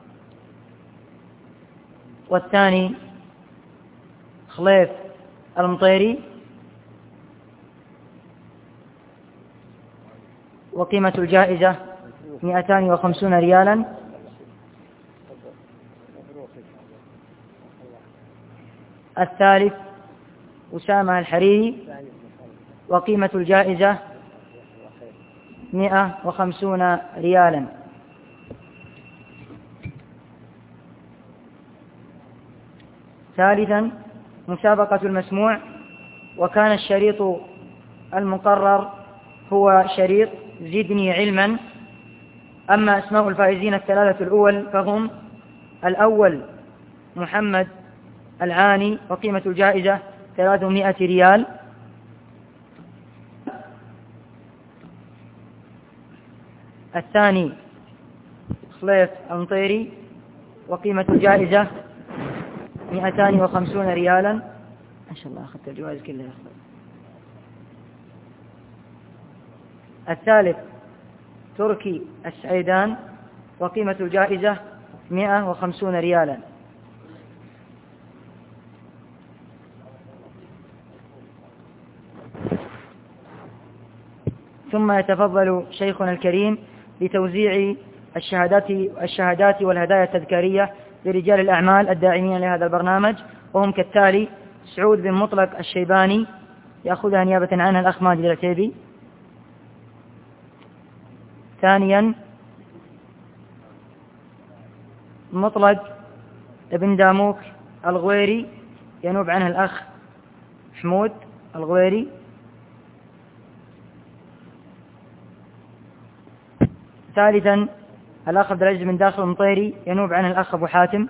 والثاني خليف المطيري وقيمة الجائزة مئتان وخمسون ريالا. الثالث أسامة الحريري وقيمة الجائزة مئة وخمسون ريالا. ثالثا مسابقة المسموع، وكان الشريط المقرر هو شريط زدني علما. أما أسماء الفائزين الثلاثة الأول فهم: الأول محمد العاني، وقيمة الجائزة ثلاثمائة ريال. الثاني خليف المطيري، وقيمة الجائزة مئتان وخمسون ريالا. ما شاء الله أخذت الجوائز كلها. الثالث تركي السعيدان، وقيمة الجائزة مئة وخمسون ريالا. ثم يتفضل شيخنا الكريم بتوزيع الشهادات الشهادات والهدايا التذكارية لرجال الأعمال الداعمين لهذا البرنامج، وهم كالتالي: سعود بن مطلق الشيباني، يأخذها نيابة عنها الأخ ماجد العتيبي. ثانيا مطلق ابن داموك الغويري، ينوب عنها الأخ حمود الغويري. ثالثا الأخ عبد العزيز بن داخل المطيري، ينوب عنه الأخ أبو حاتم.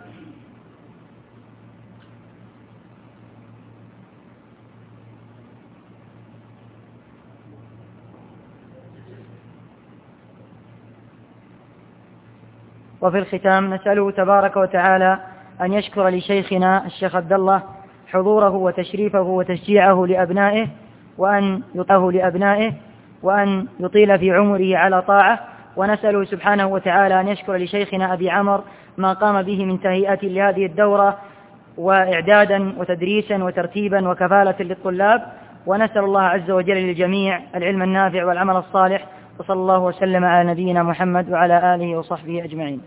وفي الختام نسأله تبارك وتعالى أن يشكر لشيخنا الشيخ عبد الله حضوره وتشريفه وتشجيعه لأبنائه، وأن يطيعه لأبنائه، وأن يطيل في عمره على طاعة. ونسأله سبحانه وتعالى أن يشكر لشيخنا أبي عمر ما قام به من تهيئة لهذه الدورة، وإعدادا وتدريسا وترتيبا وكفالة للطلاب. ونسأل الله عز وجل للجميع العلم النافع والعمل الصالح، وصلى الله وسلم على نبينا محمد وعلى آله وصحبه أجمعين.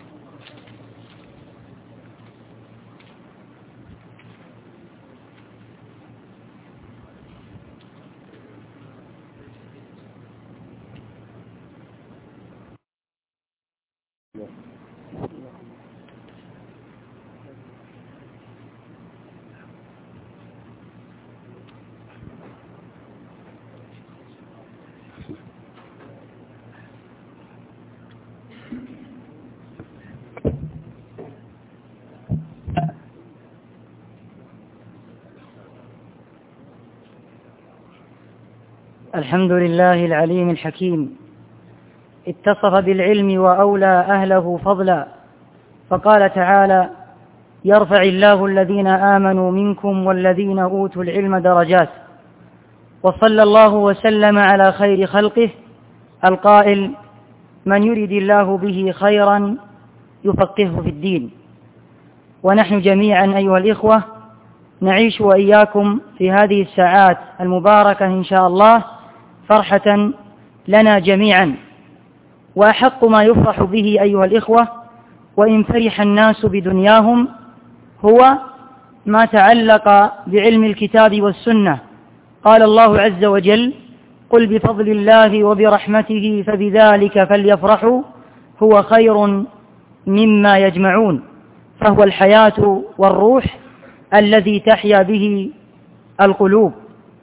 الحمد لله العليم الحكيم، اتصف بالعلم وأولى أهله فضلا، فقال تعالى: يرفع الله الذين آمنوا منكم والذين أوتوا العلم درجات. وصلى الله وسلم على خير خلقه القائل: من يرد الله به خيرا يفقهه في الدين. ونحن جميعا أيها الإخوة نعيش وإياكم في هذه الساعات المباركة إن شاء الله فرحة لنا جميعا، وأحق ما يفرح به أيها الإخوة وإن فرح الناس بدنياهم هو ما تعلق بعلم الكتاب والسنة. قال الله عز وجل: قل بفضل الله وبرحمته فبذلك فليفرحوا هو خير مما يجمعون. فهو الحياة والروح الذي تحيا به القلوب.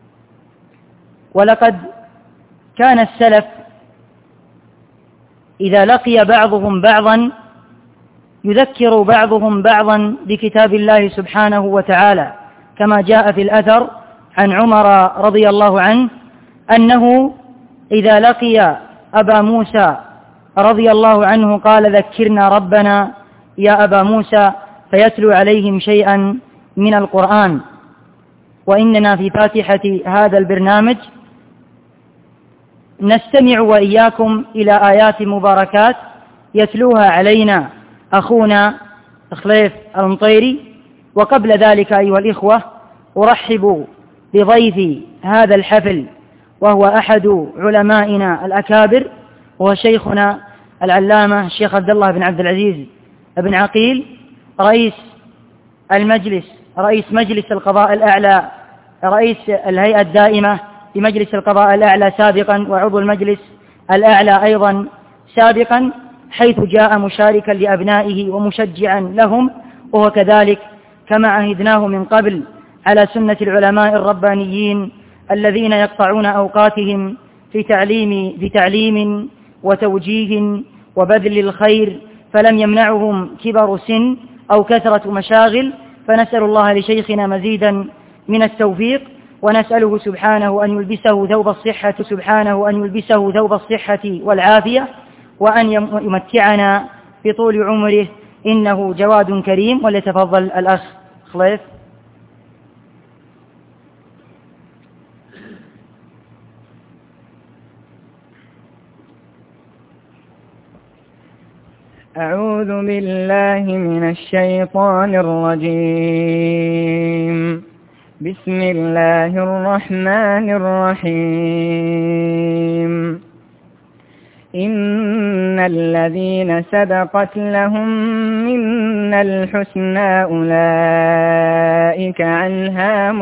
ولقد كان السلف إذا لقي بعضهم بعضا يذكر بعضهم بعضا بكتاب الله سبحانه وتعالى، كما جاء في الأثر عن عمر رضي الله عنه أنه إذا لقي أبا موسى رضي الله عنه قال: ذكرنا ربنا يا أبا موسى، فيتلو عليهم شيئا من القرآن. وإننا في فاتحة هذا البرنامج نستمع وإياكم إلى آيات مباركات يتلوها علينا أخونا خليف المطيري. وقبل ذلك أيها الإخوة أرحب بضيف هذا الحفل، وهو أحد علمائنا الأكابر، وهو شيخنا العلامة الشيخ عبد الله بن عبد العزيز بن عقيل، رئيس المجلس رئيس مجلس القضاء الأعلى، رئيس الهيئة الدائمة لمجلس القضاء الأعلى سابقا، وعضو المجلس الأعلى أيضا سابقا، حيث جاء مشاركا لأبنائه ومشجعا لهم، وهو كذلك كما عهدناه من قبل على سنة العلماء الربانيين الذين يقطعون أوقاتهم في تعليم, في تعليم وتوجيه وبذل الخير، فلم يمنعهم كبر سن أو كثرة مشاغل. فنسأل الله لشيخنا مزيدا من التوفيق، ونسأله سبحانه أن يلبسه ثوب الصحة سبحانه أن يلبسه ثوب الصحة والعافية، وأن يمتعنا بطول عمره، إنه جواد كريم. وليتفضل الأخ خليف. أعوذ بالله من الشيطان الرجيم. بسم الله الرحمن الرحيم. إن الذين سبقت لهم منا الحسنى أولئك عنها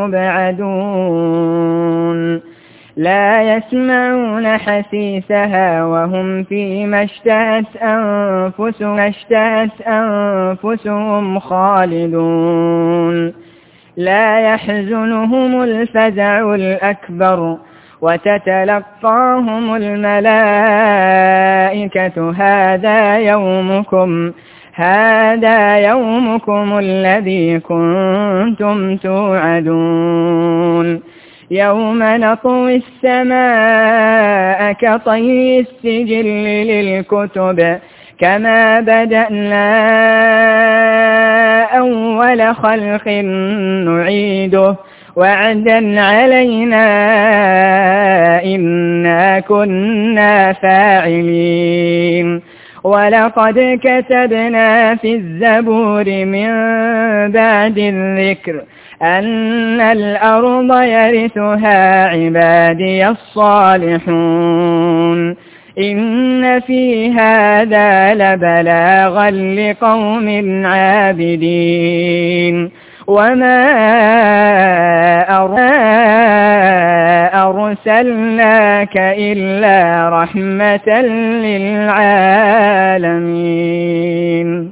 مبعدون لا يسمعون حسيسها وهم فيما اشتهت أنفسهم, اشتهت أنفسهم خالدون لا يحزنهم الفزع الأكبر وتتلقاهم الملائكة هذا يومكم هذا يومكم الذي كنتم توعدون يوم نطوي السماء كطي السجل للكتب كما بدأنا أول خلق نعيده وعدا علينا إنا كنا فاعلين ولقد كتبنا في الزبور من بعد الذكر أن الأرض يرثها عبادي الصالحون إن في هذا لبلاغا لقوم عابدين وما أرسلناك إلا رحمة للعالمين.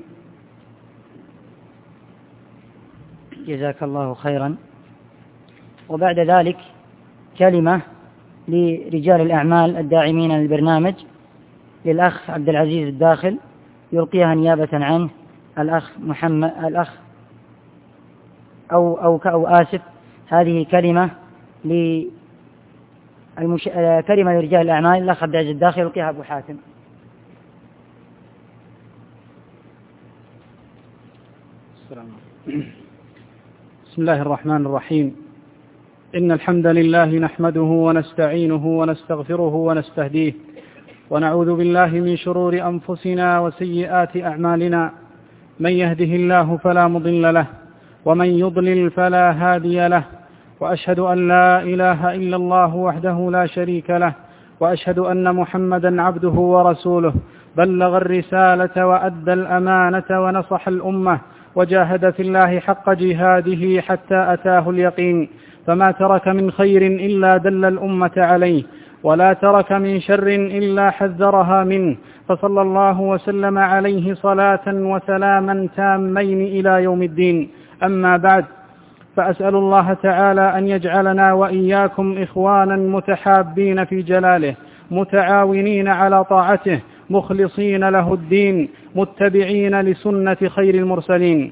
جزاك الله خيرا. وبعد ذلك كلمة لرجال الأعمال الداعمين للبرنامج، للأخ عبد العزيز الداخل يلقيها نيابة عنه الأخ محمد الأخ أو أو أو آسف. هذه كلمة للمش... كلمة لرجال الأعمال، الأخ عبد العزيز الداخل يلقيها أبو حاتم. السلام عليكم. بسم الله الرحمن الرحيم. إن الحمد لله نحمده ونستعينه ونستغفره ونستهديه، ونعوذ بالله من شرور أنفسنا وسيئات أعمالنا. من يهده الله فلا مضل له، ومن يضلل فلا هادي له، وأشهد أن لا إله إلا الله وحده لا شريك له، وأشهد أن محمدا عبده ورسوله بلغ الرسالة وأدى الأمانة ونصح الأمة وجاهد في الله حق جهاده حتى أتاه اليقين، فما ترك من خير إلا دل الأمة عليه، ولا ترك من شر إلا حذرها منه، فصلى الله وسلم عليه صلاة وسلاما تامين إلى يوم الدين. أما بعد، فأسأل الله تعالى أن يجعلنا وإياكم إخوانا متحابين في جلاله، متعاونين على طاعته، مخلصين له الدين، متبعين لسنة خير المرسلين.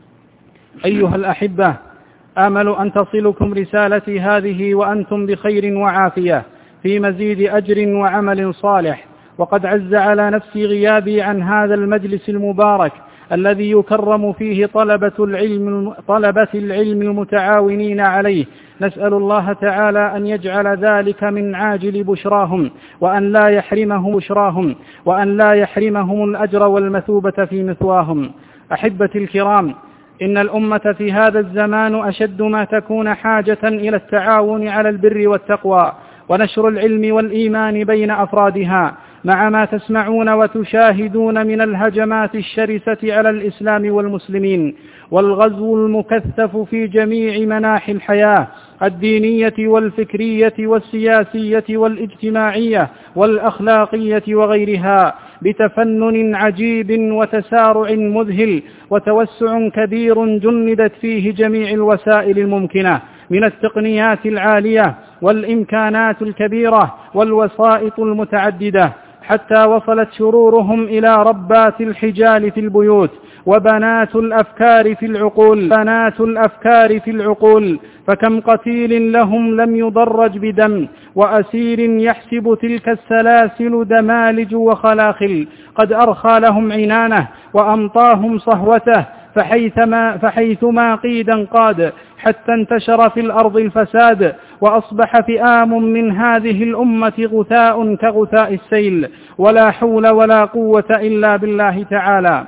أيها الأحبة، آمل أن تصلكم رسالتي هذه وأنتم بخير وعافية في مزيد أجر وعمل صالح. وقد عز على نفسي غيابي عن هذا المجلس المبارك الذي يكرم فيه طلبة العلم, طلبة العلم المتعاونين عليه. نسأل الله تعالى أن يجعل ذلك من عاجل بشراهم، وأن لا يحرمهم بشراهم، وأن لا يحرمهم الأجر والمثوبة في مثواهم. أحبتي الكرام، إن الأمة في هذا الزمان أشد ما تكون حاجة إلى التعاون على البر والتقوى ونشر العلم والإيمان بين أفرادها، مع ما تسمعون وتشاهدون من الهجمات الشرسة على الإسلام والمسلمين والغزو المكثف في جميع مناحي الحياة الدينية والفكرية والسياسية والاجتماعية والأخلاقية وغيرها. بتفنن عجيب وتسارع مذهل وتوسع كبير جندت فيه جميع الوسائل الممكنة من التقنيات العالية والإمكانات الكبيرة والوسائط المتعددة، حتى وصلت شرورهم إلى ربات الحجال في البيوت وبنات الأفكار في العقول بنات الأفكار في العقول فكم قتيل لهم لم يضرج بدم، وأسير يحسب تلك السلاسل دمالج وخلاخل، قد أرخى لهم عنانه وأمطاهم صهوته، فحيثما, فحيثما قيدا قاد، حتى انتشر في الأرض الفساد، وأصبح فئام من هذه الأمة غثاء كغثاء السيل، ولا حول ولا قوة إلا بالله تعالى.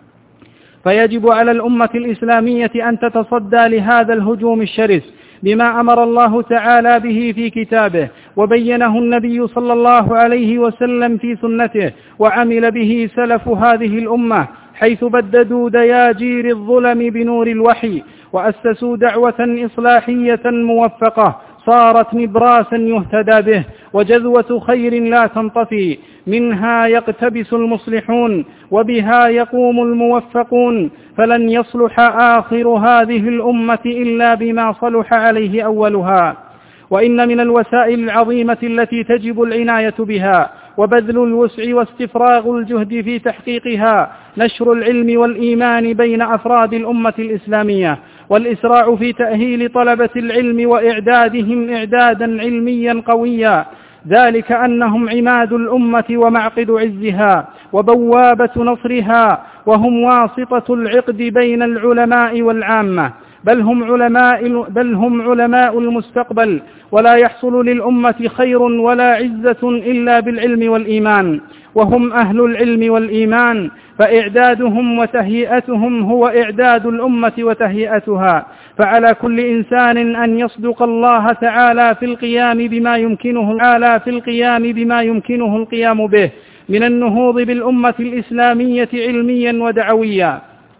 فيجب على الأمة الإسلامية أن تتصدى لهذا الهجوم الشرس بما أمر الله تعالى به في كتابه، وبينه النبي صلى الله عليه وسلم في سنته، وعمل به سلف هذه الأمة، حيث بددوا دياجير الظلم بنور الوحي، وأسسوا دعوة إصلاحية موفقة صارت نبراسا يهتدى به وجذوة خير لا تنطفي، منها يقتبس المصلحون وبها يقوم الموفقون، فلن يصلح آخر هذه الأمة إلا بما صلح عليه أولها. وإن من الوسائل العظيمة التي تجب العناية بها وبذل الوسع واستفراغ الجهد في تحقيقها نشر العلم والإيمان بين أفراد الأمة الإسلامية، والإسراع في تأهيل طلبة العلم وإعدادهم إعدادا علميا قويا، ذلك أنهم عماد الأمة ومعقد عزها وبوابة نصرها، وهم واسطة العقد بين العلماء والعامة، بل هم علماء, بل هم علماء المستقبل، ولا يحصل للأمة خير ولا عزة إلا بالعلم والإيمان، وهم أهل العلم والإيمان، فإعدادهم وتهيئتهم هو إعداد الأمة وتهيئتها. فعلى كل إنسان أن يصدق الله تعالى في القيام بما يمكنه تعالى في القيام بما يمكنه القيام به من النهوض بالأمة الإسلامية علميا ودعويا،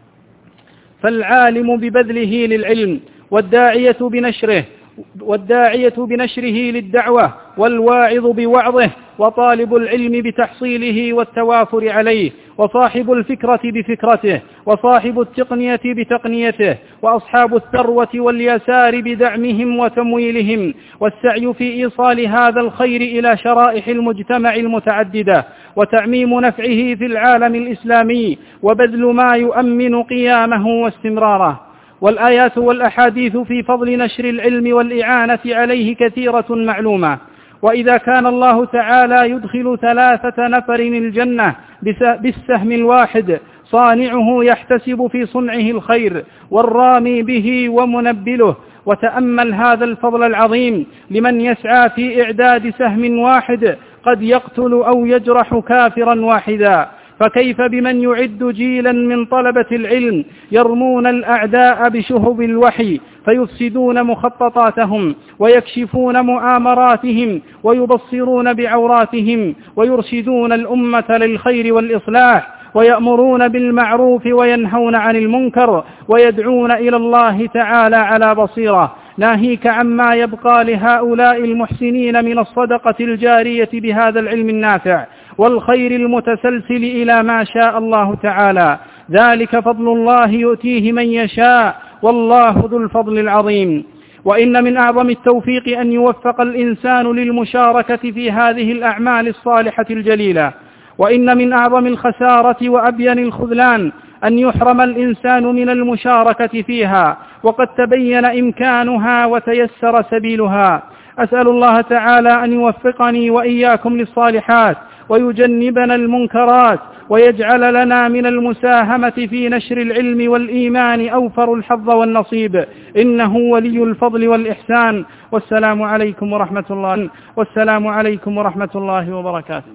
فالعالم ببذله للعلم، والداعية بنشره والداعية بنشره للدعوة، والواعظ بوعظه، وطالب العلم بتحصيله والتوافر عليه، وصاحب الفكرة بفكرته، وصاحب التقنية بتقنيته، وأصحاب الثروة واليسار بدعمهم وتمويلهم، والسعي في إيصال هذا الخير إلى شرائح المجتمع المتعددة، وتعميم نفعه في العالم الإسلامي، وبذل ما يؤمن قيامه واستمراره. والآيات والأحاديث في فضل نشر العلم والإعانة عليه كثيرة معلومة. وإذا كان الله تعالى يدخل ثلاثة نفر الجنة بالسهم الواحد، صانعه يحتسب في صنعه الخير، والرامي به ومنبله، وتأمل هذا الفضل العظيم لمن يسعى في إعداد سهم واحد قد يقتل أو يجرح كافرا واحدا، فكيف بمن يعد جيلا من طلبة العلم يرمون الأعداء بشهب الوحي فيفسدون مخططاتهم ويكشفون مؤامراتهم ويبصرون بعوراتهم ويرشدون الأمة للخير والإصلاح، ويأمرون بالمعروف وينهون عن المنكر، ويدعون إلى الله تعالى على بصيرة، ناهيك عما يبقى لهؤلاء المحسنين من الصدقة الجارية بهذا العلم النافع والخير المتسلسل إلى ما شاء الله تعالى. ذلك فضل الله يؤتيه من يشاء، والله ذو الفضل العظيم. وإن من أعظم التوفيق أن يوفق الإنسان للمشاركة في هذه الأعمال الصالحة الجليلة، وإن من أعظم الخسارة وأبين الخذلان أن يحرم الإنسان من المشاركة فيها وقد تبين إمكانها وتيسر سبيلها. أسأل الله تعالى أن يوفقني وإياكم للصالحات ويجنبنا المنكرات، ويجعل لنا من المساهمة في نشر العلم والإيمان أوفر الحظ والنصيب، إنه ولي الفضل والإحسان. والسلام عليكم ورحمة الله والسلام عليكم ورحمة الله وبركاته.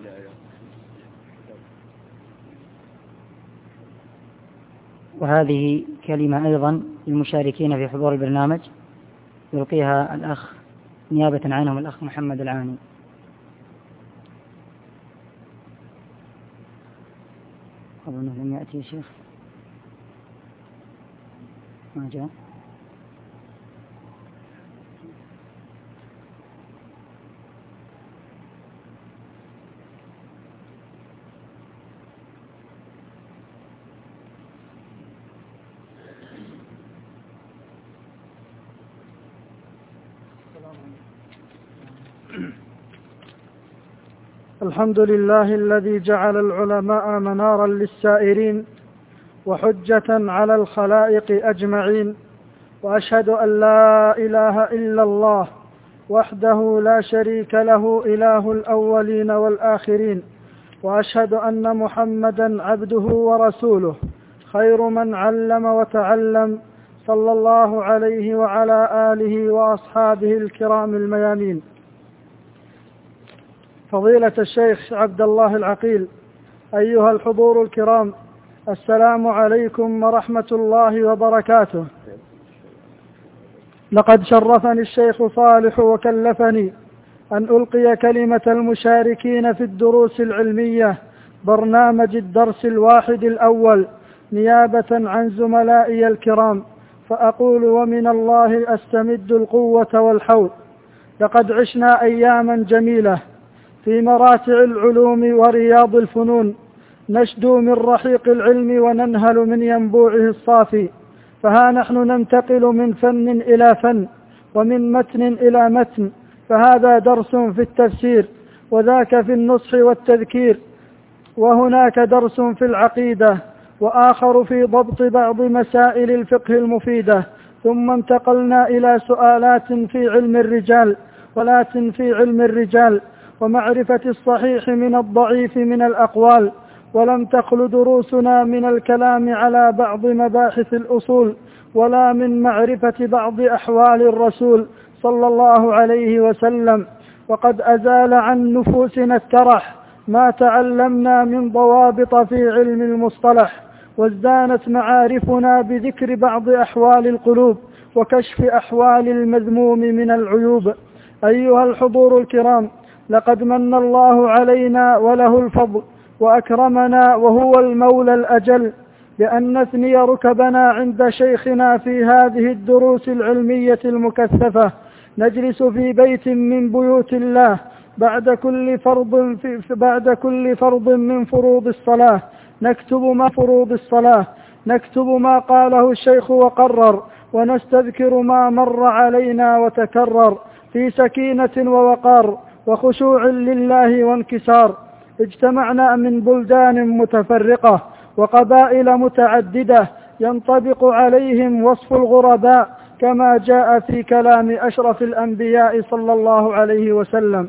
وهذه كلمة أيضا للمشاركين في حضور البرنامج يلقيها الأخ نيابة عنهم الأخ محمد العاني. أظنه لم يأتي يا شيخ، ما جاء. الحمد لله الذي جعل العلماء منارا للسائرين وحجة على الخلائق أجمعين، وأشهد أن لا إله إلا الله وحده لا شريك له إله الأولين والآخرين، وأشهد أن محمدا عبده ورسوله خير من علم وتعلم، صلى الله عليه وعلى آله وأصحابه الكرام الميامين. فضيلة الشيخ عبد الله العقيل، أيها الحضور الكرام، السلام عليكم ورحمة الله وبركاته. لقد شرفني الشيخ صالح وكلفني أن ألقي كلمة المشاركين في الدروس العلمية برنامج الدرس الواحد الأول نيابة عن زملائي الكرام، فأقول ومن الله أستمد القوة والحول. لقد عشنا أياما جميلة في مراتع العلوم ورياض الفنون، نشدو من رحيق العلم وننهل من ينبوعه الصافي، فها نحن ننتقل من فن إلى فن ومن متن إلى متن، فهذا درس في التفسير وذاك في النصح والتذكير، وهناك درس في العقيدة وآخر في ضبط بعض مسائل الفقه المفيدة، ثم انتقلنا إلى سؤالات في علم الرجال ولات في علم الرجال ومعرفة الصحيح من الضعيف من الأقوال. ولم تخل دروسنا من الكلام على بعض مباحث الأصول ولا من معرفة بعض أحوال الرسول صلى الله عليه وسلم، وقد أزال عن نفوسنا الترح ما تعلمنا من ضوابط في علم المصطلح، وازدانت معارفنا بذكر بعض أحوال القلوب وكشف أحوال المذموم من العيوب. أيها الحضور الكرام، لقد من الله علينا وله الفضل وأكرمنا وهو المولى الأجل بأن نثني ركبنا عند شيخنا في هذه الدروس العلمية المكثفة، نجلس في بيت من بيوت الله بعد كل فرض في بعد كل فرض من فروض الصلاة، نكتب ما فروض الصلاة نكتب ما قاله الشيخ وقرر، ونستذكر ما مر علينا وتكرر في سكينة ووقار وخشوع لله وانكسار. اجتمعنا من بلدان متفرقة وقبائل متعددة ينطبق عليهم وصف الغرباء كما جاء في كلام أشرف الأنبياء صلى الله عليه وسلم.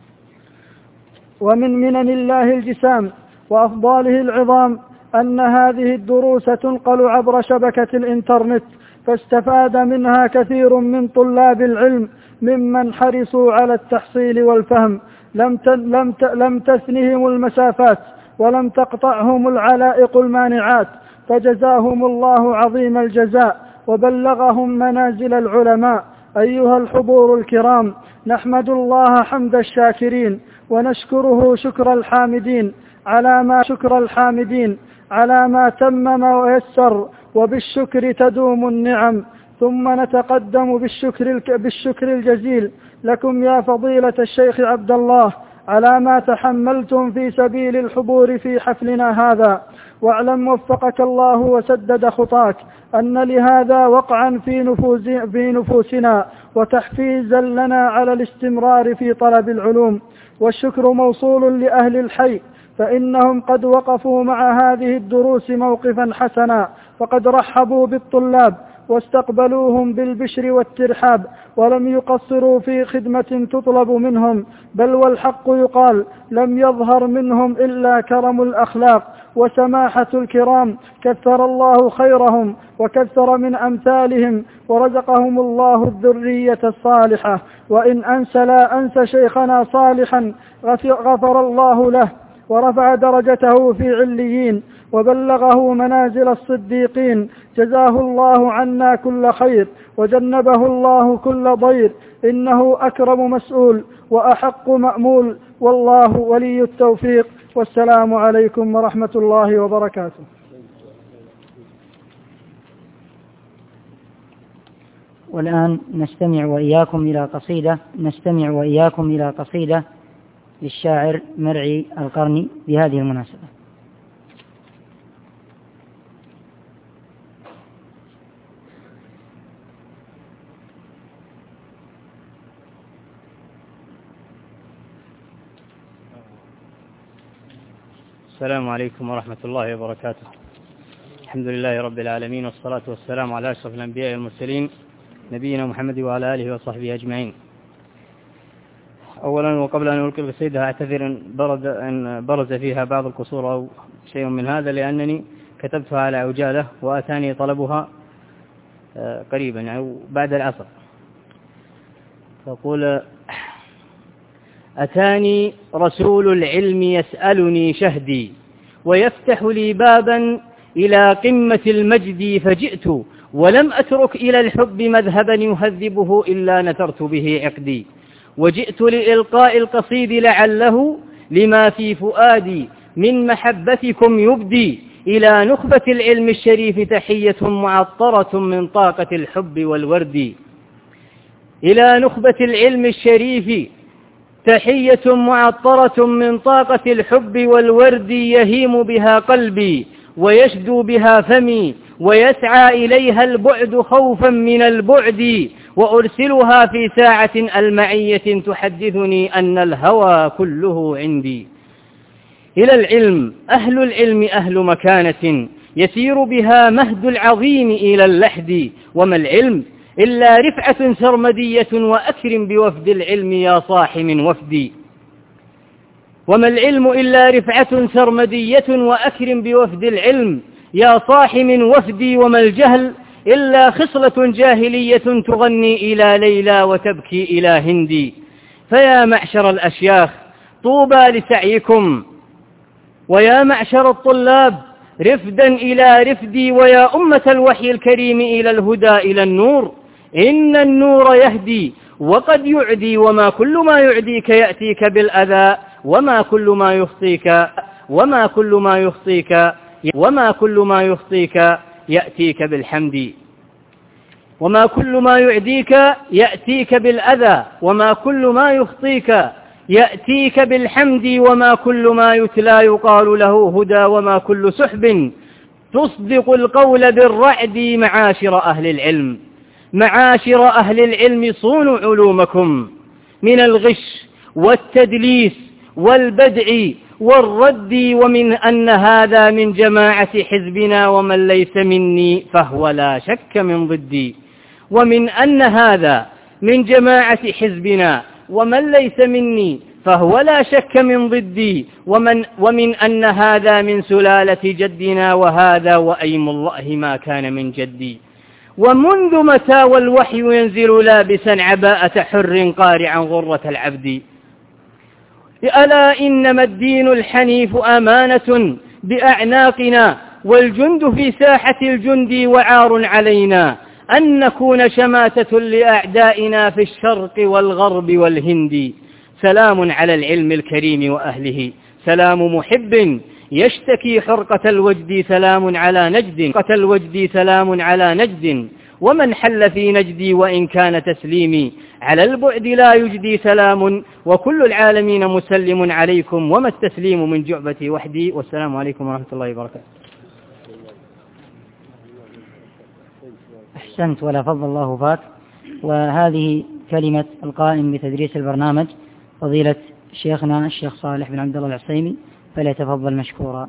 ومن منن الله الجسام وأفضاله العظام أن هذه الدروس تنقل عبر شبكة الإنترنت، فاستفاد منها كثير من طلاب العلم ممن حرصوا على التحصيل والفهم، لم لم لم تثنهم المسافات ولم تقطعهم العلائق المانعات، فجزاهم الله عظيم الجزاء وبلغهم منازل العلماء. أيها الحضور الكرام، نحمد الله حمد الشاكرين ونشكره شكر الحامدين على ما شكر الحامدين على ما تمم ويسر، وبالشكر تدوم النعم. ثم نتقدم بالشكر بالشكر الجزيل لكم يا فضيلة الشيخ عبد الله على ما تحملتم في سبيل الحضور في حفلنا هذا، واعلم وفقك الله وسدد خطاك أن لهذا وقعا في, نفوس في نفوسنا وتحفيزا لنا على الاستمرار في طلب العلوم. والشكر موصول لأهل الحي، فإنهم قد وقفوا مع هذه الدروس موقفا حسنا، فقد رحبوا بالطلاب واستقبلوهم بالبشر والترحاب، ولم يقصروا في خدمة تطلب منهم، بل والحق يقال لم يظهر منهم إلا كرم الأخلاق وسماحة الكرام. كثر الله خيرهم وكثر من أمثالهم، ورزقهم الله الذرية الصالحة. وإن أنسى لا أنسى شيخنا صالحا غفر الله له ورفع درجته في عليين وبلغه منازل الصديقين، جزاه الله عنا كل خير وجنبه الله كل ضير، إنه أكرم مسؤول وأحق مأمول، والله ولي التوفيق. والسلام عليكم ورحمة الله وبركاته. والآن نستمع وإياكم إلى قصيدة نستمع وإياكم إلى قصيدة للشاعر مرعي القرني بهذه المناسبة. السلام عليكم ورحمة الله وبركاته. الحمد لله رب العالمين، والصلاة والسلام على أشرف الأنبياء والمرسلين نبينا محمد وعلى آله وصحبه أجمعين. أولا وقبل أن ألقي القصيدة أعتذر إن برز, إن برز فيها بعض القصور أو شيء من هذا، لأنني كتبتها على عجالة وأتاني طلبها قريبا يعني بعد العصر. فقول: أتاني رسول العلم يسألني شهدي ويفتح لي بابا إلى قمة المجد، فجئت ولم أترك إلى الحب مذهبا يهذبه إلا نثرت به عقدي، وجئت لإلقاء القصيد لعله لما في فؤادي من محبتكم يبدي، إلى نخبة العلم الشريف تحية معطرة من طاقة الحب والورد. إلى نخبة العلم الشريف تحية معطرة من طاقة الحب والورد، يهيم بها قلبي ويشدو بها فمي، ويسعى إليها البعد خوفا من البعد، وأرسلها في ساعة المعية تحدثني أن الهوى كله عندي. إلى العلم أهل العلم أهل مكانة، يسير بها مهد العظيم إلى اللحد، وما العلم إلا رفعة سرمدية، وأكرم بوفد العلم يا صاح من وفدي. وما العلم إلا رفعة سرمدية، وأكرم بوفد العلم يا صاح من وفدي. وما الجهل إلا خصلة جاهلية، تغني إلى ليلى وتبكي إلى هندي. فيا معشر الأشياخ طوبى لسعيكم، ويا معشر الطلاب رفدا إلى رفدي، ويا أمة الوحي الكريم إلى الهدى إلى النور، إن النور يهدي وقد يعدي، وما كل ما يعديك يأتيك بالأذى، وما كل ما يخطيك وما كل ما يخطيك وما كل ما يخطيك يأتيك بالحمد. وما كل ما يعديك يأتيك بالأذى، وما كل ما يخطيك يأتيك بالحمد، وما كل ما يتلى يقال له هدى، وما كل سحب تصدق القول بالرعد. معاشر أهل العلم معاشر أهل العلم صونوا علومكم من الغش والتدليس والبدع والرد، ومن أن هذا من جماعة حزبنا، ومن ليس مني فهو لا شك من ضدي. ومن أن هذا من جماعة حزبنا، ومن ليس مني فهو لا شك من ضدي. ومن, ومن أن هذا من سلالة جدنا، وهذا وأيم الله ما كان من جدي. ومنذ متى والوحي ينزل لابسا عباءة حر قارعا غرة العبد. ألا إنما الدين الحنيف أمانة بأعناقنا، والجند في ساحة الجند وعار علينا، أن نكون شماتة لأعدائنا في الشرق والغرب والهند. سلام على العلم الكريم وأهله، سلام محب يشتكي حرقة الوجد، سلام على نجد حرقة الوجد سلام على نجد، ومن حل في نجدي وإن كان تسليمي على البعد لا يجدي. سلام وكل العالمين مسلم عليكم، وما التسليم من جعبتي وحدي. والسلام عليكم ورحمة الله وبركاته. أحسنت ولا فضل الله فاك. وهذه كلمة القائم بتدريس البرنامج فضيلة شيخنا الشيخ صالح بن عبد الله العصيمي، فليتفضل مشكورا.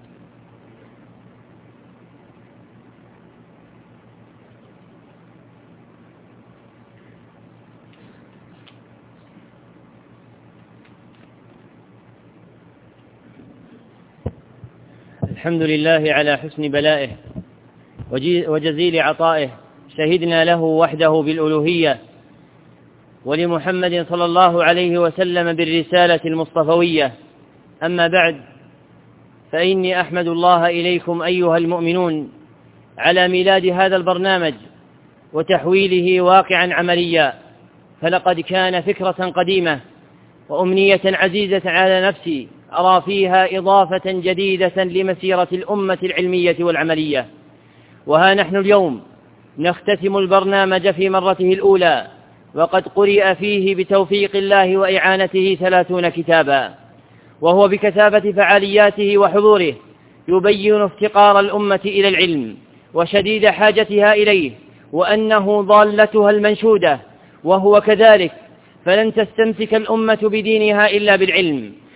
الحمد لله على حسن بلائه وجزيل عطائه، شهدنا له وحده بالألوهية، ولمحمد صلى الله عليه وسلم بالرسالة المصطفوية. أما بعد، فإني أحمد الله إليكم أيها المؤمنون على ميلاد هذا البرنامج وتحويله واقعا عمليا، فلقد كان فكرة قديمة وأمنية عزيزة على نفسي أرى فيها إضافة جديدة لمسيرة الأمة العلمية والعملية. وها نحن اليوم نختتم البرنامج في مرته الأولى، وقد قرئ فيه بتوفيق الله وإعانته ثلاثون كتابا، وهو بكثافة فعالياته وحضوره يبين افتقار الأمة إلى العلم وشديد حاجتها إليه، وأنه ضالتها المنشودة، وهو كذلك، فلن تستمسك الأمة بدينها إلا بالعلم،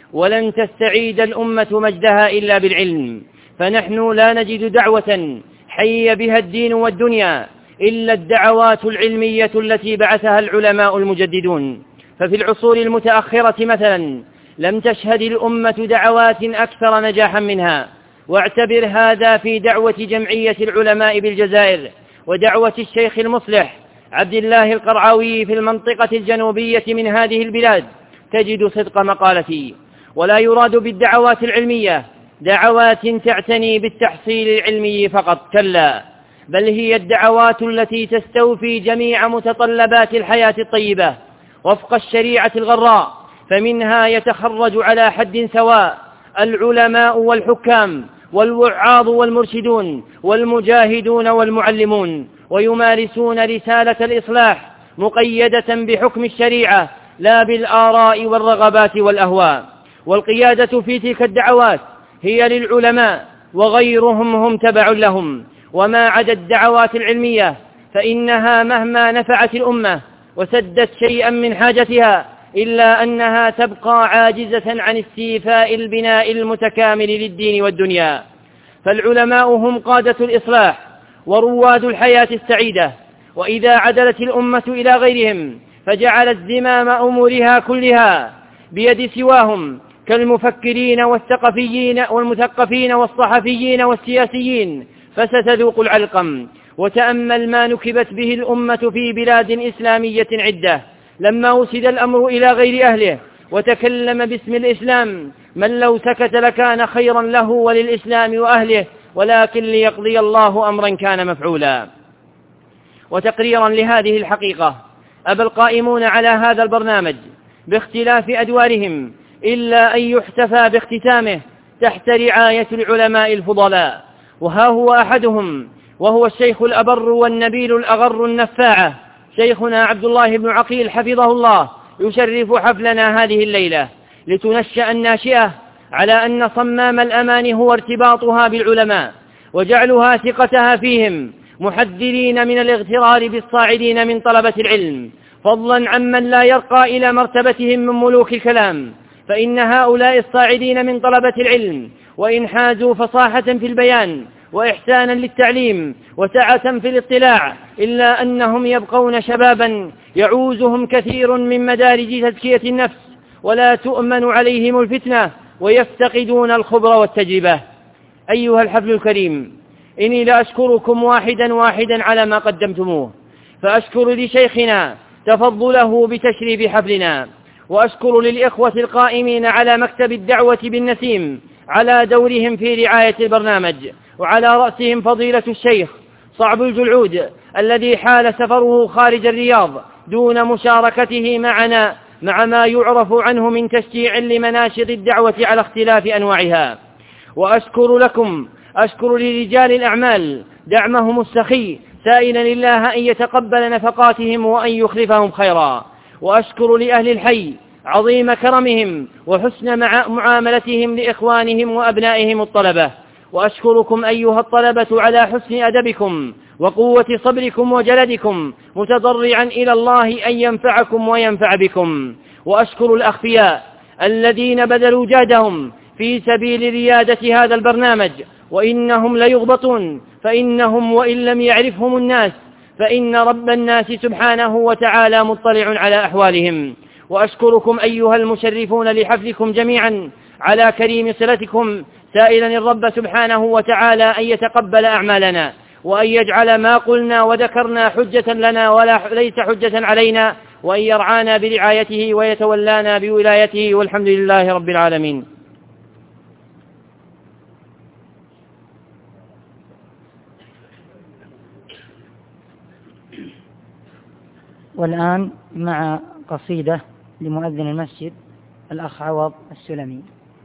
ولن تستعيد الأمة مجدها إلا بالعلم، فنحن لا نجد دعوة حي بها الدين والدنيا إلا الدعوات العلمية التي بعثها العلماء المجددون. ففي العصور المتأخرة مثلا لم تشهد الأمة دعوات أكثر نجاحا منها، واعتبر هذا في دعوة جمعية العلماء بالجزائر، ودعوة الشيخ المصلح عبد الله القرعاوي في المنطقة الجنوبية من هذه البلاد، تجد صدق مقالتي. ولا يراد بالدعوات العلمية دعوات تعتني بالتحصيل العلمي فقط، كلا، بل هي الدعوات التي تستوفي جميع متطلبات الحياة الطيبة وفق الشريعة الغراء، فمنها يتخرج على حد سواء العلماء والحكام والوعاظ والمرشدون والمجاهدون والمعلمون، ويمارسون رسالة الإصلاح مقيدة بحكم الشريعة لا بالآراء والرغبات والأهواء. والقيادة في تلك الدعوات هي للعلماء، وغيرهم هم تبع لهم. وما عدا الدعوات العلمية فإنها مهما نفعت الأمة وسدت شيئا من حاجتها إلا أنها تبقى عاجزة عن استيفاء البناء المتكامل للدين والدنيا. فالعلماء هم قادة الإصلاح ورواد الحياة السعيدة، وإذا عدلت الأمة إلى غيرهم فجعلت زمام أمورها كلها بيد سواهم كالمفكرين والثقفيين والمثقفين والصحفيين والسياسيين، فستذوق العلقم. وتأمل ما نكبت به الأمة في بلاد إسلامية عدة لما وسد الأمر إلى غير أهله وتكلم باسم الإسلام من لو سكت لكان خيرا له وللإسلام وأهله، ولكن ليقضي الله أمرا كان مفعولا. وتقريرا لهذه الحقيقة أبى القائمون على هذا البرنامج باختلاف أدوارهم إلا أن يحتفى باختتامه تحت رعاية العلماء الفضلاء، وها هو أحدهم، وهو الشيخ الأبر والنبيل الأغر النفاعة شيخنا عبد الله بن عقيل حفظه الله، يشرف حفلنا هذه الليلة لتنشأ الناشئة على أن صمام الأمان هو ارتباطها بالعلماء وجعلها ثقتها فيهم، محذرين من الاغترار بالصاعدين من طلبة العلم، فضلا عمن لا يرقى إلى مرتبتهم من ملوك الكلام. فإن هؤلاء الصاعدين من طلبة العلم وإن حازوا فصاحة في البيان وإحسانا للتعليم وسعة في الاطلاع، إلا أنهم يبقون شبابا يعوزهم كثير من مدارج تزكية النفس، ولا تؤمن عليهم الفتنة، ويفتقدون الخبر والتجربة. أيها الحفل الكريم، إني لأشكركم واحدا واحدا على ما قدمتموه، فأشكر لشيخنا تفضله بتشريف حفلنا، وأشكر للإخوة القائمين على مكتب الدعوة بالنسيم على دورهم في رعاية البرنامج، وعلى رأسهم فضيلة الشيخ صعب الجلعود الذي حال سفره خارج الرياض دون مشاركته معنا مع ما يعرف عنه من تشجيع لمناشط الدعوة على اختلاف أنواعها. وأشكر لكم أشكر لرجال الأعمال دعمهم السخي، سائلا الله أن يتقبل نفقاتهم وأن يخلفهم خيرا. وأشكر لأهل الحي عظيم كرمهم وحسن معاملتهم لإخوانهم وأبنائهم الطلبة. وأشكركم أيها الطلبة على حسن أدبكم وقوة صبركم وجلدكم، متضرعا إلى الله أن ينفعكم وينفع بكم. وأشكر الأخفياء الذين بذلوا جهدهم في سبيل ريادة هذا البرنامج، وإنهم ليغبطون، فإنهم وإن لم يعرفهم الناس فإن رب الناس سبحانه وتعالى مطلع على أحوالهم. وأشكركم أيها المشرفون لحفلكم جميعا على كريم صلتكم، سائلا الرب سبحانه وتعالى أن يتقبل أعمالنا، وأن يجعل ما قلنا وذكرنا حجة لنا ولا ليس حجة علينا، وأن يرعانا برعايته ويتولانا بولايته، والحمد لله رب العالمين. والآن مع قصيدة لمؤذن المسجد الأخ عوض السلمي.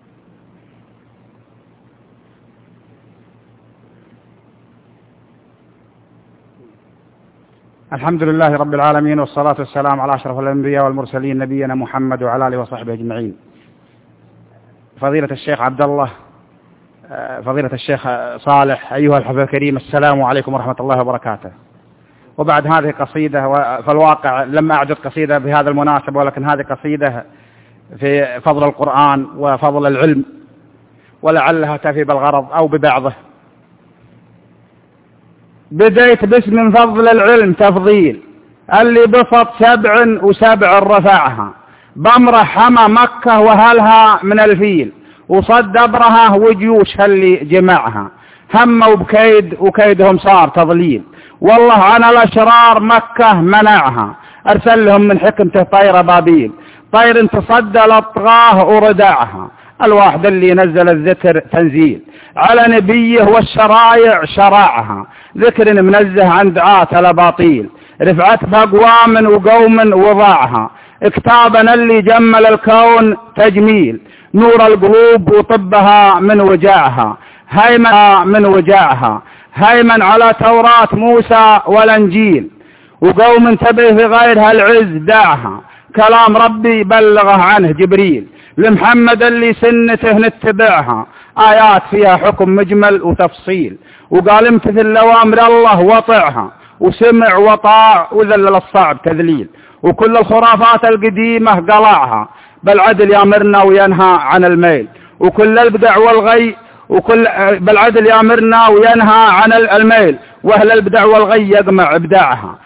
الحمد لله رب العالمين، والصلاة والسلام على أشرف الأنبياء والمرسلين نبينا محمد وعلى آله وصحبه أجمعين. فضيلة الشيخ عبد الله، فضيلة الشيخ صالح، أيها الحفل الكريم، السلام عليكم ورحمة الله وبركاته. وبعد هذه قصيدة، فالواقع لما أعجب قصيدة بهذا المناسبة، ولكن هذه قصيدة في فضل القرآن وفضل العلم، ولعلها تفي بالغرض أو ببعضه. بديت باسم فضل العلم تفضيل، اللي بسط سبع وسبع رفعها، بمرح حما مكة وهلها من الفيل، وصد أبرهة وجيوشها اللي جمعها، هموا بكيد وكيدهم صار تضليل، والله عن الأشرار مكة منعها، أرسل لهم من حكمته طير بابيل، طير تصدى للطغاه وردعها، الواحد اللي نزل الذكر تنزيل على نبيه والشرايع شرعها، ذكر منزه عن دعاة الأباطيل، رفعت بأقوام وقوم وضعها، كتابنا اللي جمل الكون تجميل، نور القلوب وطبها من وجعها، هيمن من وجعها، هيمن على توراة موسى والانجيل، وقوم تبه في غيرها العز دعها، كلام ربي بلغه عنه جبريل، لمحمد اللي سنته نتبعها، آيات فيها حكم مجمل وتفصيل، وقال امتثل لوامر الله وطعها، وسمع وطاع وذلل الصعب تذليل، وكل الخرافات القديمة قلعها، بالعدل يامرنا وينهى عن الميل، وكل البدع والغي وكل بالعدل يامرنا وينهى عن الميل، واهل البدع والغي يجمع ابداعها،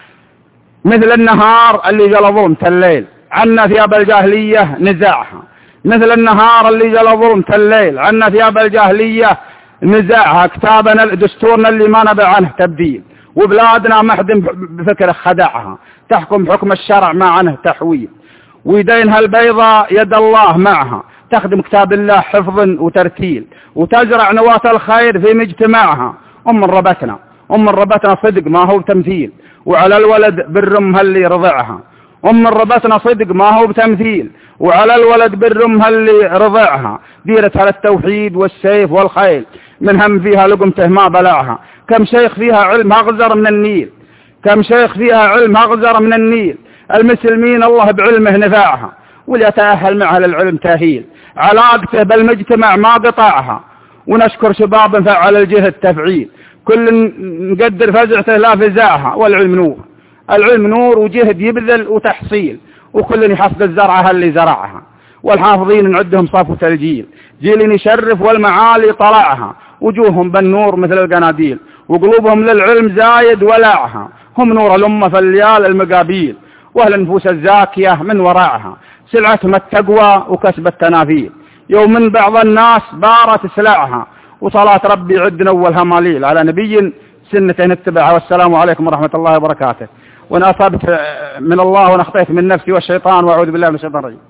مثل النهار اللي جلظوم الليل، عنا ثياب الجاهلية نزاعها، مثل النهار اللي جلظوم الليل، عنا ثياب الجاهلية نزاعها، كتابنا دستورنا اللي ما نبع عنه تبديل، وبلادنا محدم بفكر خدعها، تحكم حكم الشرع ما عنه تحويل، ويدينها البيضاء يد الله معها، تخدم كتاب الله حفظا وترتيل، وتزرع نواة الخير في مجتمعها، أم ربتنا أم ربتنا صدق ما هو تمثيل، وعلى الولد بالرمها اللي رضعها، أم ربتنا صدق ما هو بتمثيل، وعلى الولد بالرمها اللي رضعها، ديرتها للتوحيد والسيف والخيل، من هم فيها لقمته ما بلعها، كم شيخ فيها علم أغزر من النيل، كم شيخ فيها علم أغزر من النيل، المسلمين الله بعلمه نفعها، وليتأهل معها للعلم تأهيل، علاقته بالمجتمع ما قطعها، ونشكر شباب فعل الجهد تفعيل، كل نقدر فزعته لا فزاعها، والعلم نور، العلم نور وجهد يبذل وتحصيل، وكل يحصد الزرعة اللي زرعها، والحافظين نعدهم صفوة الجيل، جيل يشرف والمعالي طلعها، وجوههم بالنور مثل القناديل، وقلوبهم للعلم زايد ولعها، هم نور الأمة في الليال المقابيل، وأهل النفوس الزاكية من وراءها، سلعتهم التقوى وكسب التنافيل، يوم من بعض الناس بارت سلعها، وصلاة ربي عدنا أولها ماليل على نبي سنة نتبعها، والسلام عليكم ورحمة الله وبركاته. وأنا أصبت من الله ونخطيت من نفسي والشيطان، وأعوذ بالله من الشيطان الرجيم.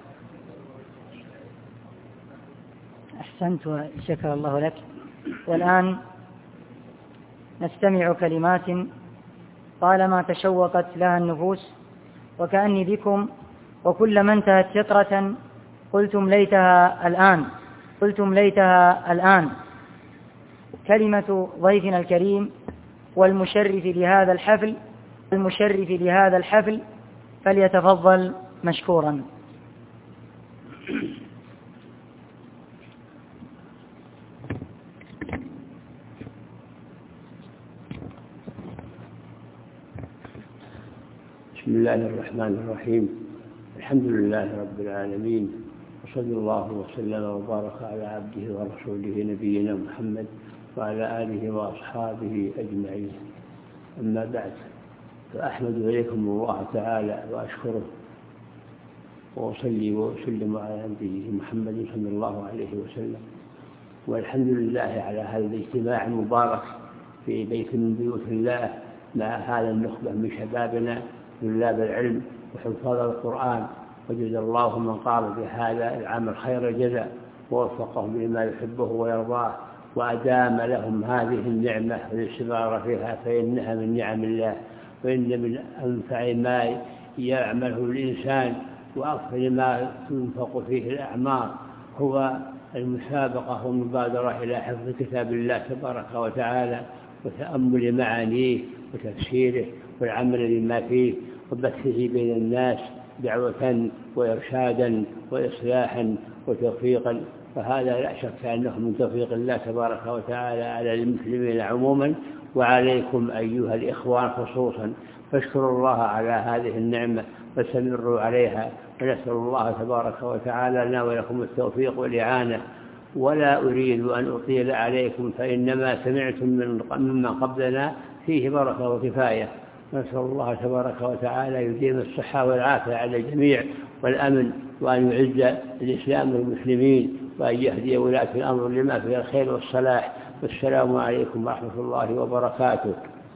أحسنت وشكر الله لك. والآن نستمع كلمات طالما تشوقت لها النفوس، وكأني بكم وكلما انتهت شطرة قلتم ليتها الآن قلتم ليتها الآن. كلمة ضيفنا الكريم والمشرف لهذا الحفل المشرف لهذا الحفل فليتفضل مشكورا. بسم الله الرحمن الرحيم، الحمد لله رب العالمين، وصلى الله وسلم وبارك على عبده ورسوله نبينا محمد وعلى آله وأصحابه أجمعين. أما بعد، فأحمد إليكم الله تعالى وأشكره، وأصلي وأسلم على نبيه محمد صلى الله عليه وسلم، والحمد لله على هذا الاجتماع المبارك في بيت من بيوت الله مع هذا النخبة من شبابنا طلاب العلم وحفاظ القرآن، وجزى الله من قام بهذا العمل خير الجزاء، ووفقهم لما يحبه ويرضاه، وأدام لهم هذه النعمة والاستمرار فيها، فإنها من نعم الله، وإن من أنفع ما يعمله الإنسان وأفضل ما تنفق فيه الأعمار هو المسابقة والمبادرة إلى حفظ كتاب الله تبارك وتعالى، وتأمل معانيه وتفسيره والعمل بما فيه، وبثه بين الناس دعوة وإرشادا وإصلاحا وتوفيقا، فهذا لا شك أنه من توفيق الله تبارك وتعالى على المسلمين عموما، وعليكم أيها الإخوان خصوصا، فاشكروا الله على هذه النعمة واستمروا عليها، ونسأل الله تبارك وتعالى لنا ولكم التوفيق والإعانة. ولا أريد أن أطيل عليكم، فإنما سمعتم ممن قبلنا فيه بركة وكفاية. نسأل الله تبارك وتعالى يديم الصحة والعافية على الجميع والأمن، وأن يعز الإسلام والمسلمين، وأن يهدي ولاة الأمر لما فيه الخير والصلاح. والسلام عليكم ورحمة الله وبركاته.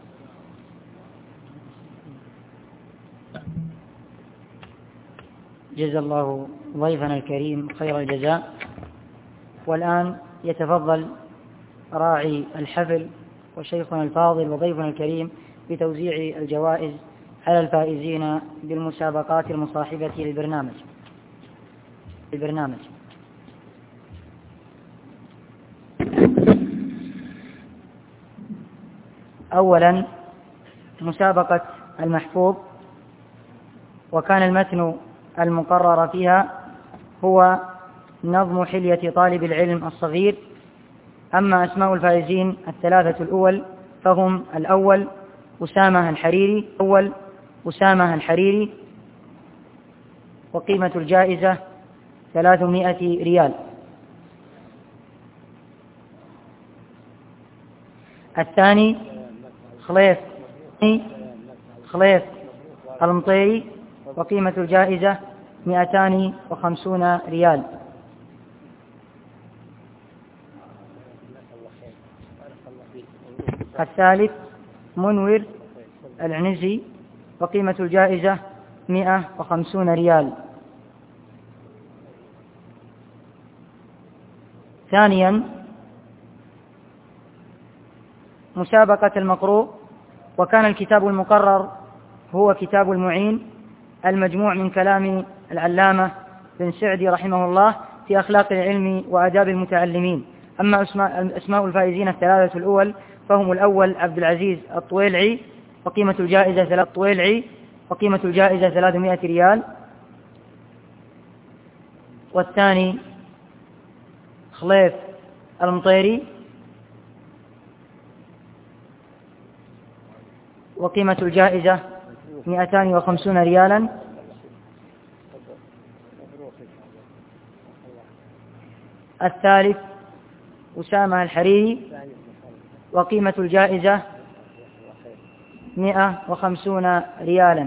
جزا الله ضيفنا الكريم خير الجزاء. والآن يتفضل راعي الحفل وشيخنا الفاضل وضيفنا الكريم بتوزيع الجوائز على الفائزين بالمسابقات المصاحبة للبرنامج. البرنامج أولا مسابقة المحفوظ، وكان المتن المقرر فيها هو نظم حلية طالب العلم الصغير. أما أسماء الفائزين الثلاثة الأول فهم: الأول أسامة الحريري أول أسامة الحريري وقيمة الجائزة ثلاثمائة ريال. الثاني خليف خليف المطيري وقيمة الجائزة مئتان وخمسون ريال. الثالث منور العنزي وقيمة الجائزة مئة وخمسون ريال. ثانيا مسابقة المقروء، وكان الكتاب المقرر هو كتاب المعين المجموع من كلام العلامة بن سعدي رحمه الله في أخلاق العلم وآداب المتعلمين. أما أسماء الفائزين الثلاثة الأول فهم: الأول عبد العزيز الطويلعي وقيمة الجائزة ثلاث طويلعي وقيمة الجائزة ثلاثمائة ريال. والثاني خليف المطيري وقيمة الجائزة مئتان وخمسون ريالا. الثالث أسامة الحريري وقيمة الجائزة مئة وخمسون ريالا.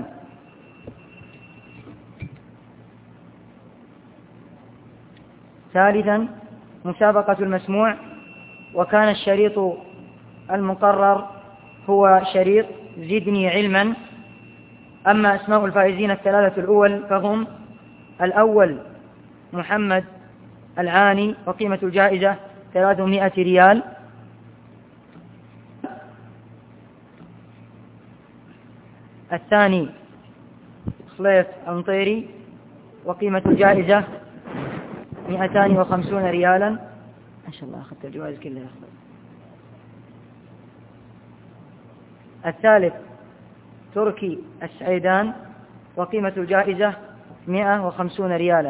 ثالثا مسابقة المسموع، وكان الشريط المقرر هو شريط زدني علما. أما أسماء الفائزين الثلاثة الأول فهم: الأول محمد العاني وقيمة الجائزة ثلاثمائة ريال. الثاني خليف المطيري وقيمة الجائزة مئتان وخمسون ريالا. ما شاء الله أخذت الجوائز كلها. الثالث تركي السعيدان وقيمة الجائزة مئة وخمسون ريالا.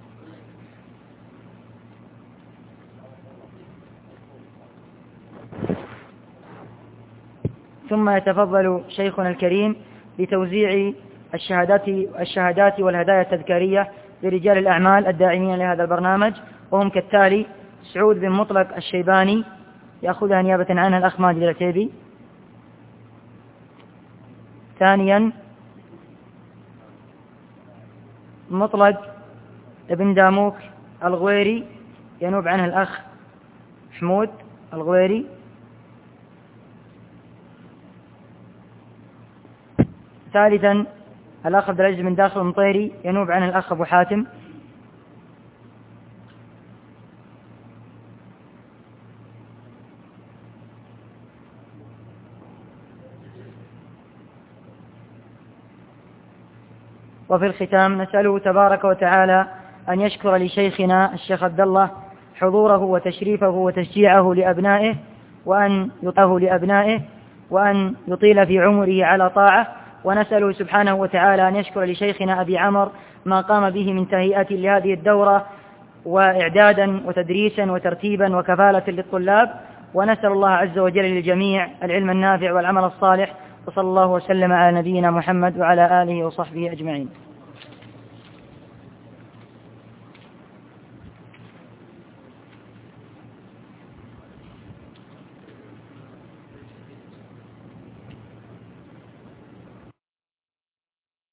ثم يتفضل شيخنا الكريم بتوزيع الشهادات الشهادات والهدايا التذكارية لرجال الأعمال الداعمين لهذا البرنامج، وهم كالتالي: سعود بن مطلق الشيباني يأخذها نيابة عنها الأخ ماجد العتيبي. ثانيا مطلق ابن داموك الغويري ينوب عنها الأخ حمود الغويري. ثالثا الأخ عبد العزيز بن داخل المطيري ينوب عنه الأخ أبو حاتم. وفي الختام نسأله تبارك وتعالى أن يشكر لشيخنا الشيخ عبد الله حضوره وتشريفه وتشجيعه لأبنائه، وأن يطيعه لأبنائه، وأن يطيل في عمره على طاعة. ونسأله سبحانه وتعالى أن يشكر لشيخنا أبي عمر ما قام به من تهيئة لهذه الدورة وإعدادا وتدريسا وترتيبا وكفالة للطلاب. ونسأل الله عز وجل للجميع العلم النافع والعمل الصالح، وصلى الله وسلم على نبينا محمد وعلى آله وصحبه أجمعين.